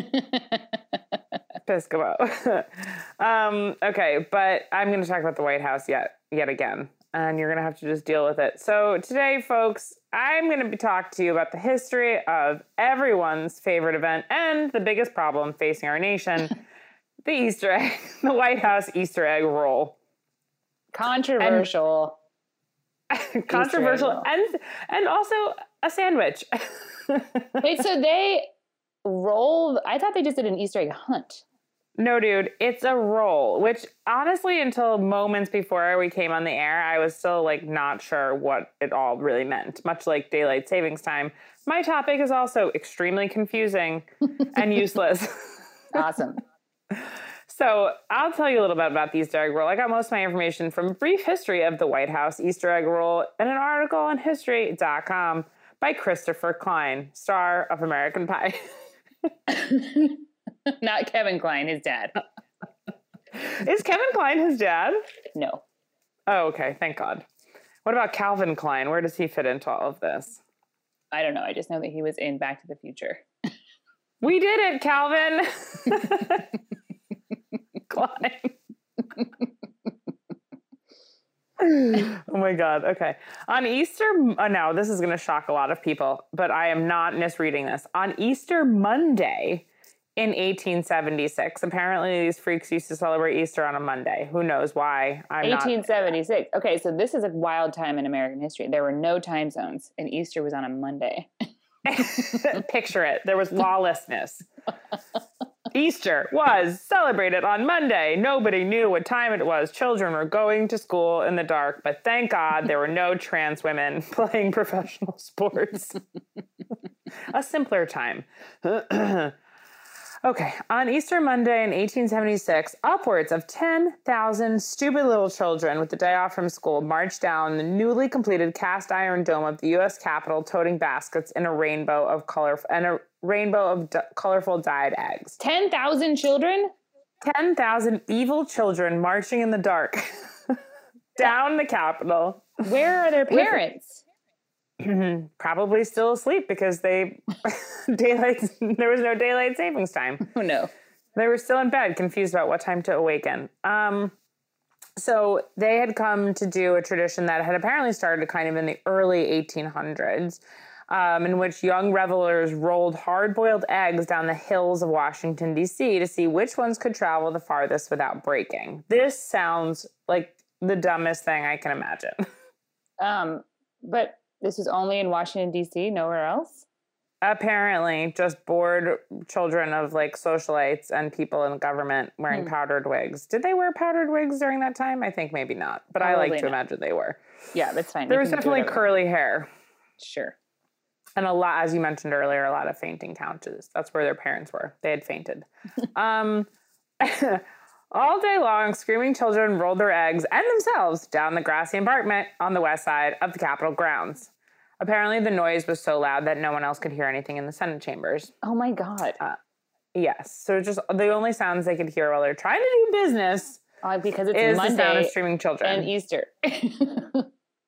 Piscopo. um, okay, but I'm going to talk about the White House yet, yet again. And you're going to have to just deal with it. So today, folks, I'm going to talk to you about the history of everyone's favorite event and the biggest problem facing our nation, the Easter egg, the White House Easter egg roll. Controversial. And, controversial roll. and and also a sandwich. Wait, so they roll? I thought they just did an Easter egg hunt. No, dude, it's a roll, which honestly, until moments before we came on the air, I was still like not sure what it all really meant, much like daylight savings time. My topic is also extremely confusing and useless. Awesome. So I'll tell you a little bit about the Easter egg roll. I got most of my information from a brief history of the White House Easter egg roll and an article on history dot com by Christopher Klein, star of American Pie. Not Kevin Klein, his dad. Is Kevin Klein his dad? No. Oh, okay. Thank God. What about Calvin Klein? Where does he fit into all of this? I don't know. I just know that he was in Back to the Future. We did it, Calvin. Klein. Oh my God. Okay. On Easter, uh, now this is going to shock a lot of people, but I am not misreading this. On Easter Monday in eighteen seventy-six, apparently these freaks used to celebrate Easter on a Monday. Who knows why? I'm eighteen seventy-six. Not... Okay, so this is a wild time in American history. There were no time zones, and Easter was on a Monday. Picture it. There was lawlessness. Easter was celebrated on Monday. Nobody knew what time it was. Children were going to school in the dark, but thank God there were no trans women playing professional sports. A simpler time. Okay, on Easter Monday in eighteen seventy-six, upwards of ten thousand stupid little children with the day off from school marched down the newly completed cast iron dome of the U S Capitol toting baskets in a rainbow of color and a rainbow of d- colorful dyed eggs. ten thousand children? ten thousand evil children marching in the dark down the Capitol. Where are their parents? Probably still asleep because they daylight there was no daylight savings time. Oh no. They were still in bed, confused about what time to awaken. Um, so they had come to do a tradition that had apparently started kind of in the early eighteen hundreds, um, in which young revelers rolled hard-boiled eggs down the hills of Washington, D C to see which ones could travel the farthest without breaking. This sounds like the dumbest thing I can imagine. Um, but this was only in Washington, D C, nowhere else? Apparently, just bored children of like socialites and people in government wearing hmm. powdered wigs. Did they wear powdered wigs during that time? I think maybe not, but Probably I like to not. imagine they were. Yeah, that's fine. There you was definitely curly hair. Sure. And a lot, as you mentioned earlier, a lot of fainting couches. That's where their parents were. They had fainted. um, all day long, screaming children rolled their eggs and themselves down the grassy embankment on the west side of the Capitol grounds. Apparently, the noise was so loud that no one else could hear anything in the Senate chambers. Oh, my God. Uh, yes. So just the only sounds they could hear while they're trying to do business uh, because it's is Monday the sound of screaming children. And Easter.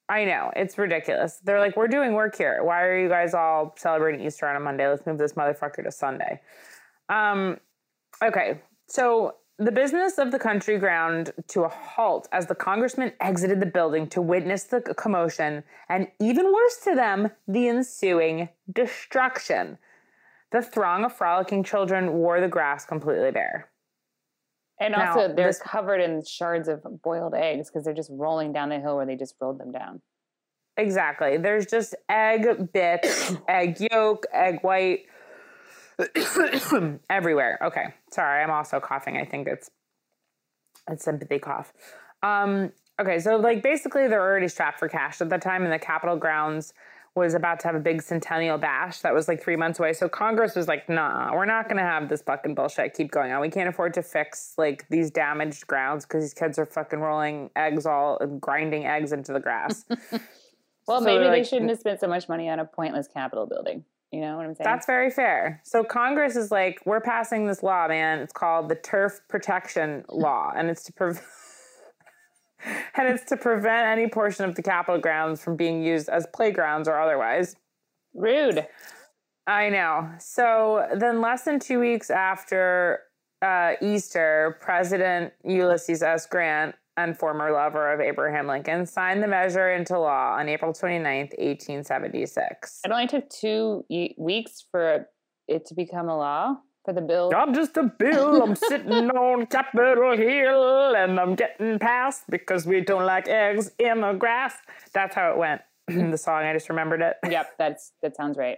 I know. It's ridiculous. They're like, we're doing work here. Why are you guys all celebrating Easter on a Monday? Let's move this motherfucker to Sunday. Um, okay. So the business of the country ground to a halt as the congressman exited the building to witness the commotion and, even worse to them, the ensuing destruction. The throng of frolicking children wore the grass completely bare. And Now, also, they're this- covered in shards of boiled eggs because they're just rolling down the hill where they just rolled them down. Exactly. There's just egg bits, egg yolk, egg white, everywhere. Okay. Sorry, I'm also coughing. I think it's it's sympathy cough. Um, okay, so like basically they're already strapped for cash at the time, and the Capitol grounds was about to have a big centennial bash that was like three months away. So Congress was like, nah, we're not going to have this fucking bullshit keep going on. We can't afford to fix like these damaged grounds because these kids are fucking rolling eggs all, grinding eggs into the grass. Well, So maybe they're they like, shouldn't have spent so much money on a pointless Capitol building. You know what I'm saying? That's very fair. So Congress is like, we're passing this law, man. It's called the Turf Protection Law, and it's to prevent and it's to prevent any portion of the Capitol grounds from being used as playgrounds or otherwise. Rude. I know. So then, less than two weeks after uh, Easter, President Ulysses S. Grant and former lover of Abraham Lincoln signed the measure into law on April twenty-ninth, eighteen seventy-six. It only took two e- weeks for it to become a law, for the bill. I'm just a bill. I'm sitting on Capitol Hill and I'm getting passed because we don't like eggs in the grass. That's how it went. The song, I just remembered it. Yep, that's that sounds right.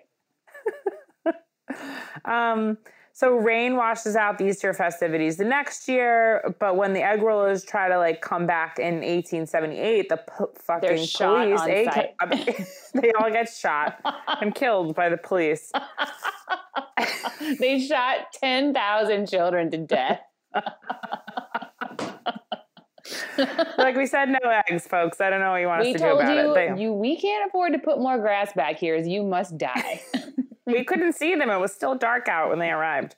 Um, so rain washes out the Easter festivities the next year, but when the egg rollers try to like come back in eighteen seventy-eight, the p- fucking They're shot police, on A K sight. they all get shot and killed by the police. They shot ten thousand children to death. Like we said, no eggs, folks. I don't know what you want We us to do told about you, it. They- you, we can't afford to put more grass back here. You must die. We couldn't see them. It was still dark out when they arrived.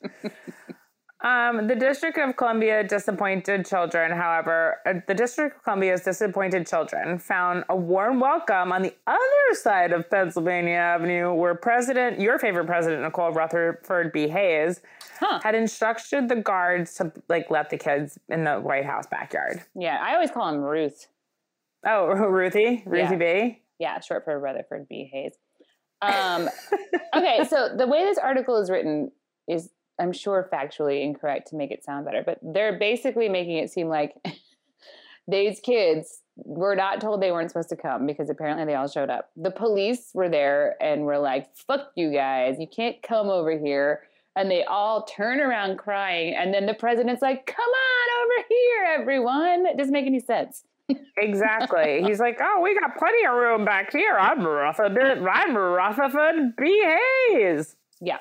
Um, the District of Columbia disappointed children, however, uh, the District of Columbia's disappointed children found a warm welcome on the other side of Pennsylvania Avenue, where President, your favorite president, Nicole Rutherford B. Hayes, Huh. had instructed the guards to like let the kids in the White House backyard. Yeah, I always call him Ruth. Oh, Ruthie, Ruthie Yeah. B. Yeah, short for Rutherford B. Hayes. Um, okay, so the way this article is written is, I'm sure, factually incorrect to make it sound better, but they're basically making it seem like these kids were not told they weren't supposed to come because apparently they all showed up. The police were there and were like, fuck you guys, you can't come over here. And they all turn around crying. And then the president's like, come on over here, everyone. It doesn't make any sense. Exactly. He's like, oh, we got plenty of room back here. I'm Rutherford, I'm Rutherford B. Hayes. Yeah.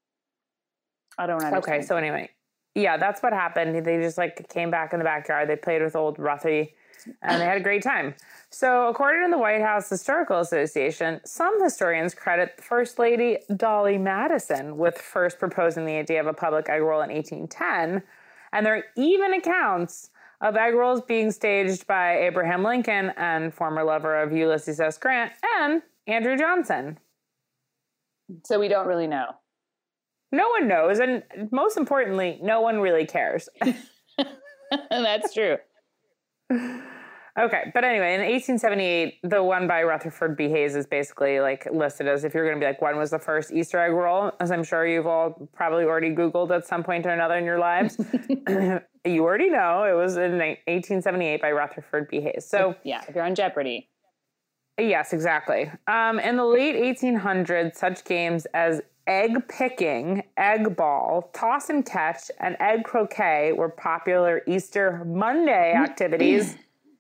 I don't understand. Okay, so anyway, yeah, that's what happened. They just like came back in the backyard. They played with old Ruthie, and they had a great time. So according to the White House Historical Association, some historians credit First Lady Dolly Madison with first proposing the idea of a public egg roll in eighteen ten, and there are even accounts of egg rolls being staged by Abraham Lincoln and former lover of Ulysses S. Grant and Andrew Johnson. So we don't really know. No one knows, and most importantly, no one really cares. That's true. Okay, but anyway, in eighteen seventy-eight, the one by Rutherford B. Hayes is basically like listed as if you're going to be like, when was the first Easter egg roll? As I'm sure you've all probably already Googled at some point or another in your lives. You already know it was in eighteen seventy-eight by Rutherford B. Hayes. So yeah, if you're on Jeopardy. Yes, exactly. Um, in the late eighteen hundreds, such games as egg picking, egg ball, toss and catch, and egg croquet were popular Easter Monday activities.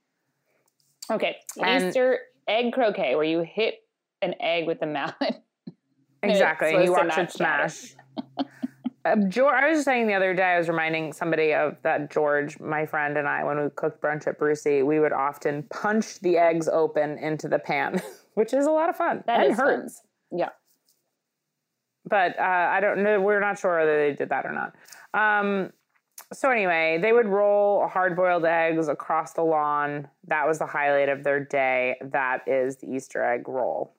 Okay, And- Easter egg croquet, where you hit an egg with a mallet. Exactly, and It's you supposed watch to it not shatter. smash. Uh, George, I was just saying the other day, I was reminding somebody of that George, my friend, and I, when we cooked brunch at Brucey, we would often punch the eggs open into the pan, which is a lot of fun. That and is fun. hurts. Yeah. But uh, I don't know. We're not sure whether they did that or not. Um, so anyway, they would roll hard-boiled eggs across the lawn. That was the highlight of their day. That is the Easter egg roll.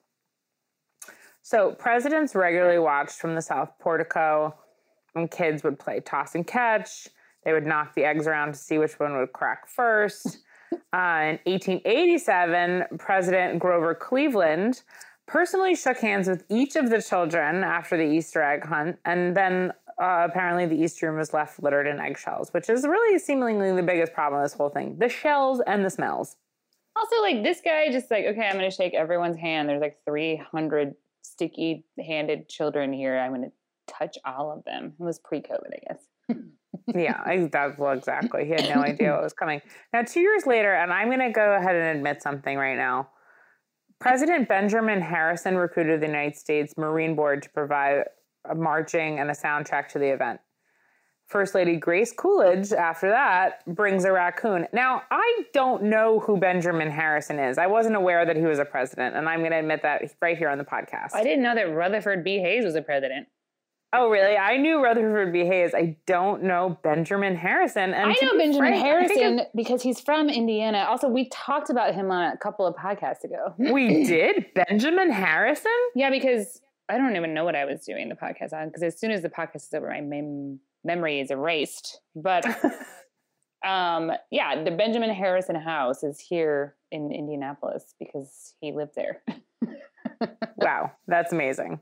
So presidents regularly watched from the South Portico, and kids would play toss and catch. They would knock the eggs around to see which one would crack first. Uh, in eighteen eighty-seven, President Grover Cleveland personally shook hands with each of the children after the Easter egg hunt, and then uh, apparently the Easter room was left littered in eggshells, which is really seemingly the biggest problem of this whole thing. The shells and the smells. Also, like, this guy just like, okay, I'm going to shake everyone's hand. There's like three hundred sticky-handed children here. I'm going to touch all of them. It was pre-COVID, I guess. Yeah, I, that, well, exactly. He had no idea what was coming. Now, two years later, and I'm going to go ahead and admit something right now. President Benjamin Harrison recruited the United States Marine Board to provide a marching and a soundtrack to the event. First Lady Grace Coolidge, after that, brings a raccoon. Now, I don't know who Benjamin Harrison is. I wasn't aware that he was a president, and I'm going to admit that right here on the podcast. I didn't know that Rutherford B. Hayes was a president. Oh, really? I knew Rutherford B. Hayes. I don't know Benjamin Harrison. And I know Benjamin frank, Harrison because he's from Indiana. Also, we talked about him on a couple of podcasts ago. We did? Benjamin Harrison? Yeah, because I don't even know what I was doing the podcast on, because as soon as the podcast is over, my mem- memory is erased. But um, yeah, the Benjamin Harrison house is here in Indianapolis because he lived there. Wow, that's amazing.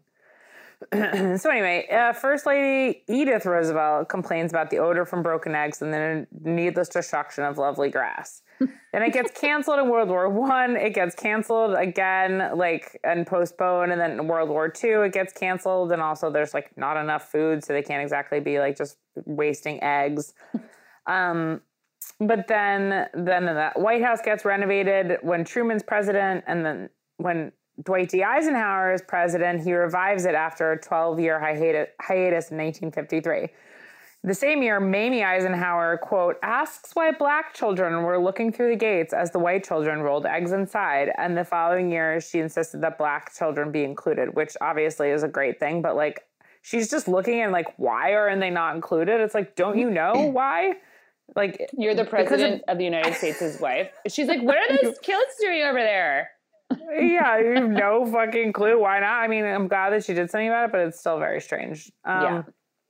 So anyway, uh, First Lady Edith Roosevelt complains about the odor from broken eggs and the needless destruction of lovely grass. Then it gets canceled in World War One. It gets canceled again, like, and postponed. And then in World War Two, it gets canceled. And also there's like not enough food, so they can't exactly be like just wasting eggs. Um, but then, then the White House gets renovated when Truman's president, and then when Dwight D. Eisenhower is president, he revives it after a twelve-year hiatus in nineteen fifty-three. The same year, Mamie Eisenhower, quote, asks why black children were looking through the gates as the white children rolled eggs inside. And the following year, she insisted that black children be included, which obviously is a great thing. But, like, she's just looking and, like, why aren't they not included? It's like, don't you know why? Like, you're the president of, of the United States' wife. She's like, what are those kids doing over there? Yeah, you have no fucking clue. Why not? I mean, I'm glad that she did something about it, but it's still very strange. Um, yeah.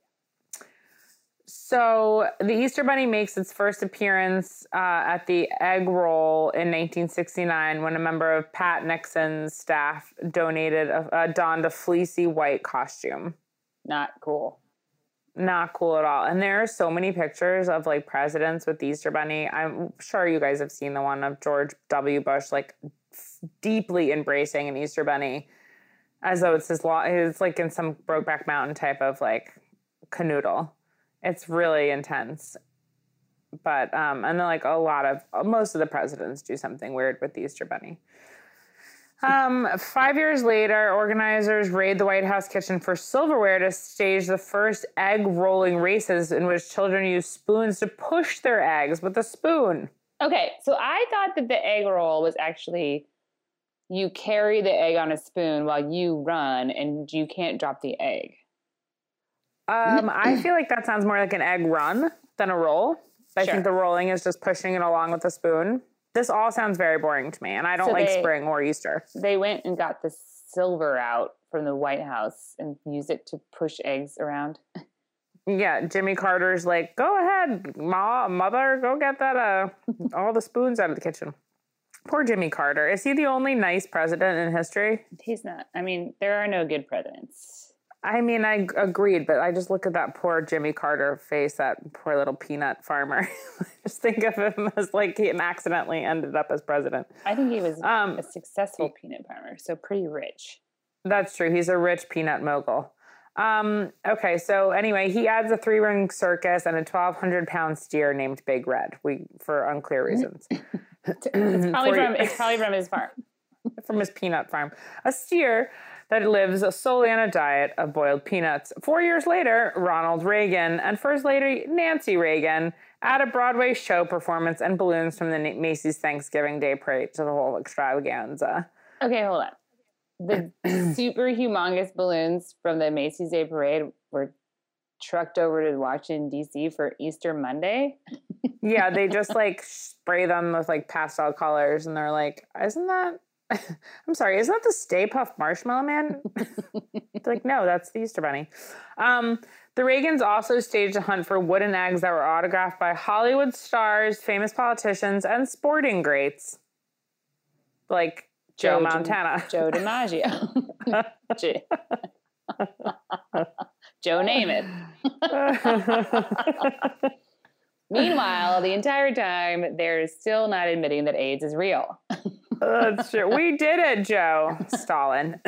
So the Easter Bunny makes its first appearance uh, at the egg roll in nineteen sixty-nine when a member of Pat Nixon's staff donated, a, uh, donned a fleecy white costume. Not cool. Not cool at all. And there are so many pictures of like presidents with the Easter Bunny. I'm sure you guys have seen the one of George W. Bush, like f- deeply embracing an Easter Bunny as though it's his law. It's like in some Brokeback Mountain type of like canoodle. It's really intense. But, um, and then like a lot of, most of the presidents do something weird with the Easter Bunny. Um, five years later, organizers raid the White House kitchen for silverware to stage the first egg rolling races in which children use spoons to push their eggs with a spoon. Okay, so I thought that the egg roll was actually you carry the egg on a spoon while you run and you can't drop the egg. Um, I feel like that sounds more like an egg run than a roll. I sure. think the rolling is just pushing it along with a spoon. This all sounds very boring to me, and I don't so like they, spring or Easter. They went and got the silver out from the White House and used it to push eggs around. Yeah, Jimmy Carter's like, go ahead, Ma, mother, go get that, uh, all the spoons out of the kitchen. Poor Jimmy Carter. Is he the only nice president in history? He's not. I mean, there are no good presidents. I mean, I agreed, but I just look at that poor Jimmy Carter face, that poor little peanut farmer. Just think of him as like he accidentally ended up as president. I think he was um, a successful peanut farmer, so pretty rich. That's true. He's a rich peanut mogul. Um, okay, so anyway, he adds a three-ring circus and a twelve hundred pound steer named Big Red, we for unclear reasons. it's, probably from, it's probably from his farm. From his peanut farm. A steer that lives solely on a diet of boiled peanuts. Four years later, Ronald Reagan and First Lady Nancy Reagan add a Broadway show performance and balloons from the Macy's Thanksgiving Day Parade to the whole extravaganza. Okay, hold on. The super humongous balloons from the Macy's Day Parade were trucked over to Washington, D C for Easter Monday. Yeah, they just like spray them with like pastel colors and they're like, isn't that, I'm sorry, isn't that the Stay Puft Marshmallow Man? It's like, no, that's the Easter Bunny. Um, the Reagans also staged a hunt for wooden eggs that were autographed by Hollywood stars, famous politicians, and sporting greats. Like Joe, Joe Montana. Di- Joe DiMaggio. Joe Namath. Meanwhile, the entire time, they're still not admitting that AIDS is real. That's true. We did it, Joe. Stalin.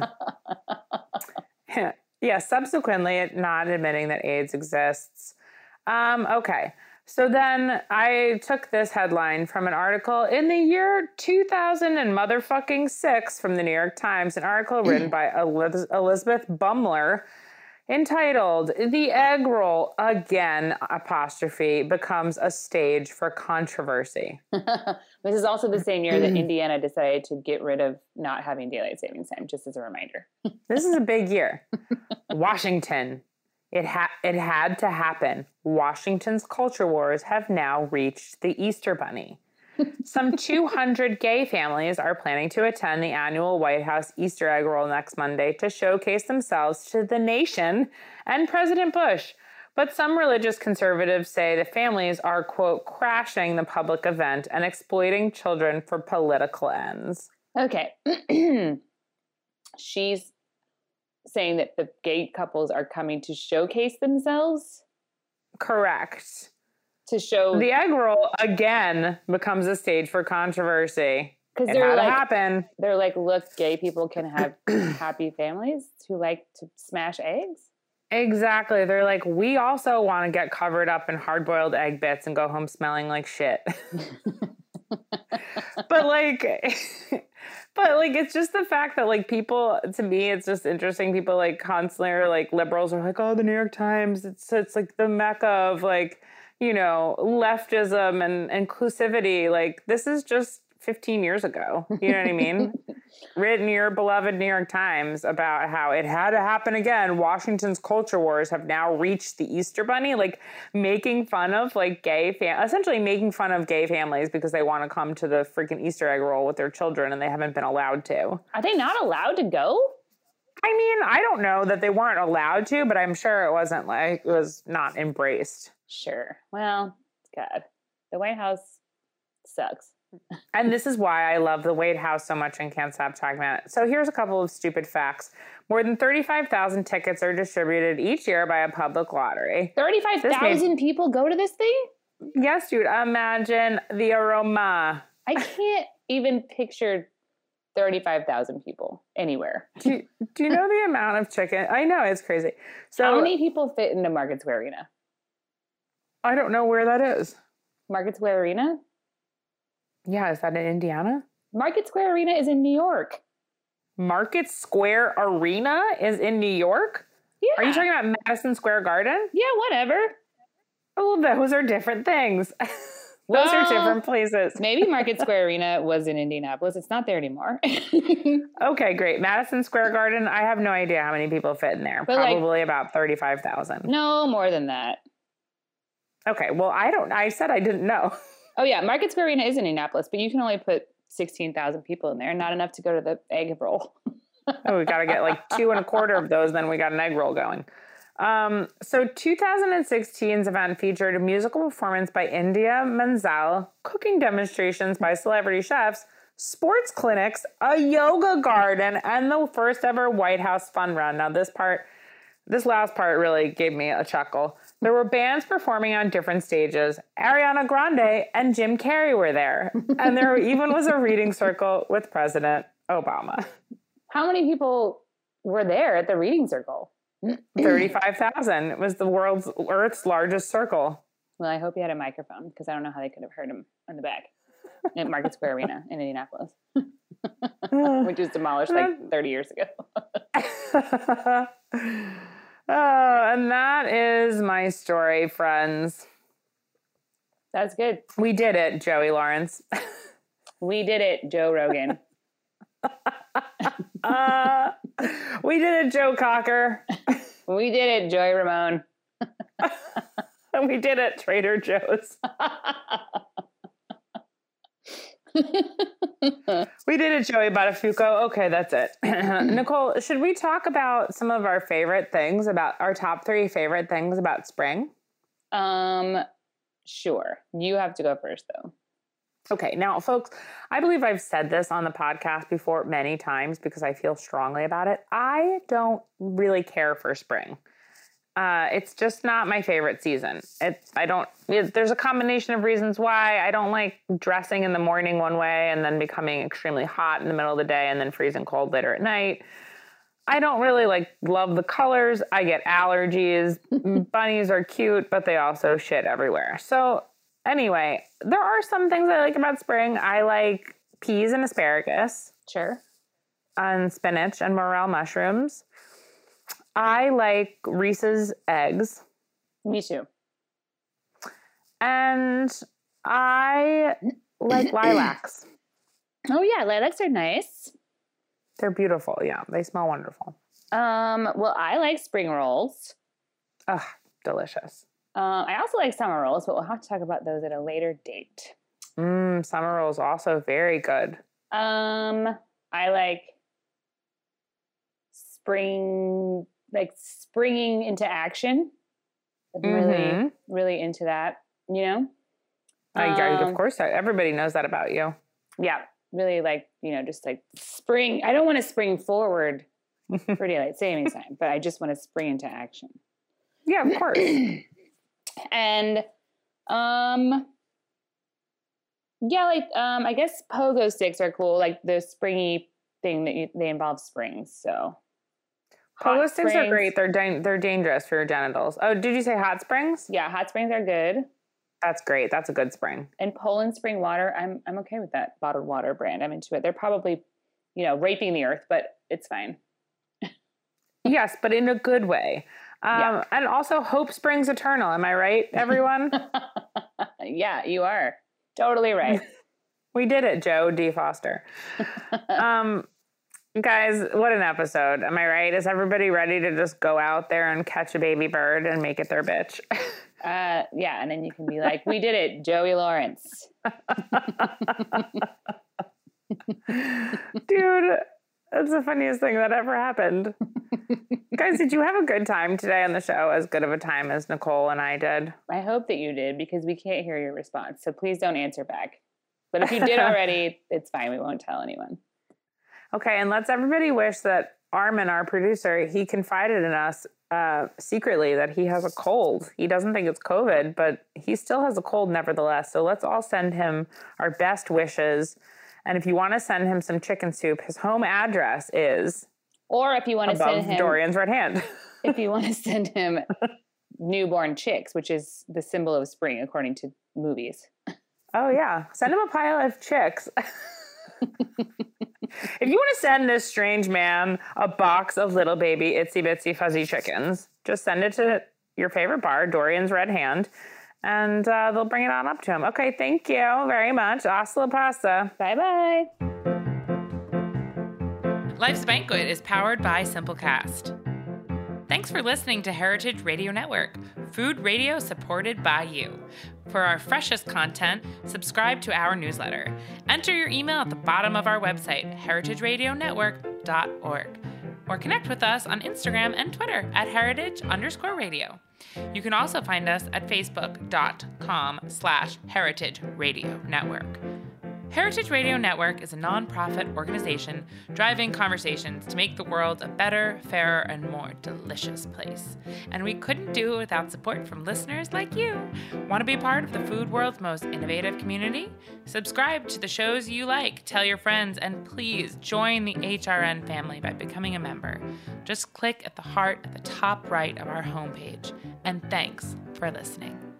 Yeah, subsequently not admitting that AIDS exists. Um, okay. So then I took this headline from an article in the year two thousand and motherfucking six from the New York Times, an article written by Eliz- Elizabeth Bumler entitled "The Egg Roll Again, apostrophe, becomes a stage for controversy." This is also the same year that Indiana decided to get rid of not having daylight savings time, just as a reminder. This is a big year. Washington. It, ha- it had to happen. Washington's culture wars have now reached the Easter Bunny. Some two hundred gay families are planning to attend the annual White House Easter egg roll next Monday to showcase themselves to the nation and President Bush. But some religious conservatives say the families are, quote, crashing the public event and exploiting children for political ends. Okay. She's saying that the gay couples are coming to showcase themselves? Correct. To show the egg roll again becomes a stage for controversy. Because they're like, happen. They're like, look, gay people can have happy families who like to smash eggs. Exactly. They're like, we also want to get covered up in hard-boiled egg bits and go home smelling like shit. But like, but like, it's just the fact that like people, to me, it's just interesting. People like constantly are like liberals are like, oh, the New York Times, it's it's like the mecca of like, you know, leftism and inclusivity. Like, this is just fifteen years ago. You know what I mean? Written your beloved New York Times about how it had to happen again. Washington's culture wars have now reached the Easter Bunny, like making fun of like gay, fam- essentially making fun of gay families because they want to come to the freaking Easter egg roll with their children and they haven't been allowed to. Are they not allowed to go? I mean, I don't know that they weren't allowed to, but I'm sure it wasn't like, it was not embraced. Sure. Well, God, the White House sucks. And this is why I love the White House so much and can't stop talking about it. So here's a couple of stupid facts. More than thirty-five thousand tickets are distributed each year by a public lottery. thirty-five thousand people go to this thing? Yes, dude. Imagine the aroma. I can't even picture thirty-five thousand people anywhere. Do you, do you know the amount of chicken? I know, it's crazy. So how many people fit into Market Square Arena? I don't know where that is. Market Square Arena? Yeah, is that in Indiana? Market Square Arena is in New York. Market Square Arena is in New York? Yeah. Are you talking about Madison Square Garden? Yeah, whatever. Oh, those are different things. Those well, are different places. Maybe Market Square Arena was in Indianapolis. It's not there anymore. Okay, great. Madison Square Garden, I have no idea how many people fit in there. But probably like, about thirty-five thousand. No, more than that. Okay, well, I don't, I said I didn't know. Oh, yeah. Market Square Arena is in Indianapolis, but you can only put sixteen thousand people in there. Not enough to go to the egg roll. Oh, we got to get like two and a quarter of those. Then we got an egg roll going. Um, so two thousand sixteen's event featured a musical performance by India Menzel, cooking demonstrations by celebrity chefs, sports clinics, a yoga garden, and the first ever White House fun run. Now this part, this last part really gave me a chuckle. There were bands performing on different stages. Ariana Grande and Jim Carrey were there. And there even was a reading circle with President Obama. How many people were there at the reading circle? thirty-five thousand. It was the world's, Earth's largest circle. Well, I hope he had a microphone because I don't know how they could have heard him in the back at Market Square Arena in Indianapolis, which was demolished like thirty years ago. Oh, and that is my story, friends. That's good. We did it, Joey Lawrence. We did it, Joe Rogan. uh, we did it, Joe Cocker. We did it, Joey Ramone. We did it, Trader Joe's. We did it, Joey Buttafuoco. Okay, that's it. Nicole, should we talk about some of our favorite things about our top three favorite things about spring? Um, sure. You have to go first, though. Okay, now, folks, I believe I've said this on the podcast before many times because I feel strongly about it. I don't really care for spring. Uh, it's just not my favorite season. It, I don't, it, there's a combination of reasons why. I don't like dressing in the morning one way and then becoming extremely hot in the middle of the day and then freezing cold later at night. I don't really like love the colors. I get allergies. Bunnies are cute, but they also shit everywhere. So anyway, there are some things I like about spring. I like peas and asparagus. Sure. And spinach and morel mushrooms. I like Reese's eggs. Me too. And I like lilacs. Oh yeah, lilacs are nice. They're beautiful. Yeah, they smell wonderful. Um, well, I like spring rolls. Ugh, delicious. Um, I also like summer rolls, but we'll have to talk about those at a later date. Mmm, summer rolls also very good. Um, I like spring, like springing into action. I'm Mm-hmm. really, really into that, you know? I, I, Um, of course, everybody knows that about you. Yeah, really like, you know, just like spring. I don't want to spring forward for daylight savings time, but I just want to spring into action. Yeah, of course. And, um, yeah, like, um, I guess pogo sticks are cool. Like the springy thing that you, they involve springs. So Pogo hot sticks are springs- great. They're da- they're dangerous for your genitals. Oh, did you say hot springs? Yeah, hot springs are good. That's great. That's a good spring. And Poland spring water, I'm I'm okay with that bottled water brand. I'm into it. They're probably, you know, raping the earth, but it's fine. Yes, but in a good way. Um, Yeah. And also, hope springs eternal. Am I right, everyone? Yeah, you are totally right. We did it, Joe D. Foster. um, guys, what an episode. Am I right? Is everybody ready to just go out there and catch a baby bird and make it their bitch? Uh, yeah, and then you can be like, we did it, Joey Lawrence. Dude, that's the funniest thing that ever happened. Guys, did you have a good time today on the show? As good of a time as Nicole and I did? I hope that you did, because we can't hear your response. So please don't answer back. But if you did already, it's fine. We won't tell anyone. Okay, and let's everybody wish that Armin, our producer, he confided in us uh, secretly that he has a cold. He doesn't think it's COVID, but he still has a cold nevertheless. So let's all send him our best wishes. And if you want to send him some chicken soup, his home address is... Or if you want to above send him... Dorian's right hand. If you want to send him newborn chicks, which is the symbol of spring, according to movies. Oh, yeah. Send him a pile of chicks. If you want to send this strange man a box of little baby itsy bitsy fuzzy chickens, just send it to your favorite bar, Dorian's Red Hand, and uh, they'll bring it on up to him. Okay, thank you very much. Hasta la pasta. Bye-bye. Life's Banquet is powered by Simplecast. Thanks for listening to Heritage Radio Network, food radio supported by you. For our freshest content, subscribe to our newsletter. Enter your email at the bottom of our website, heritage radio network dot org. Or connect with us on Instagram and Twitter at heritage underscore radio. You can also find us at facebook.com slash heritage radio network. Heritage Radio Network is a nonprofit organization driving conversations to make the world a better, fairer, and more delicious place. And we couldn't do it without support from listeners like you. Want to be part of the food world's most innovative community? Subscribe to the shows you like, tell your friends, and please join the H R N family by becoming a member. Just click at the heart at the top right of our homepage. And thanks for listening.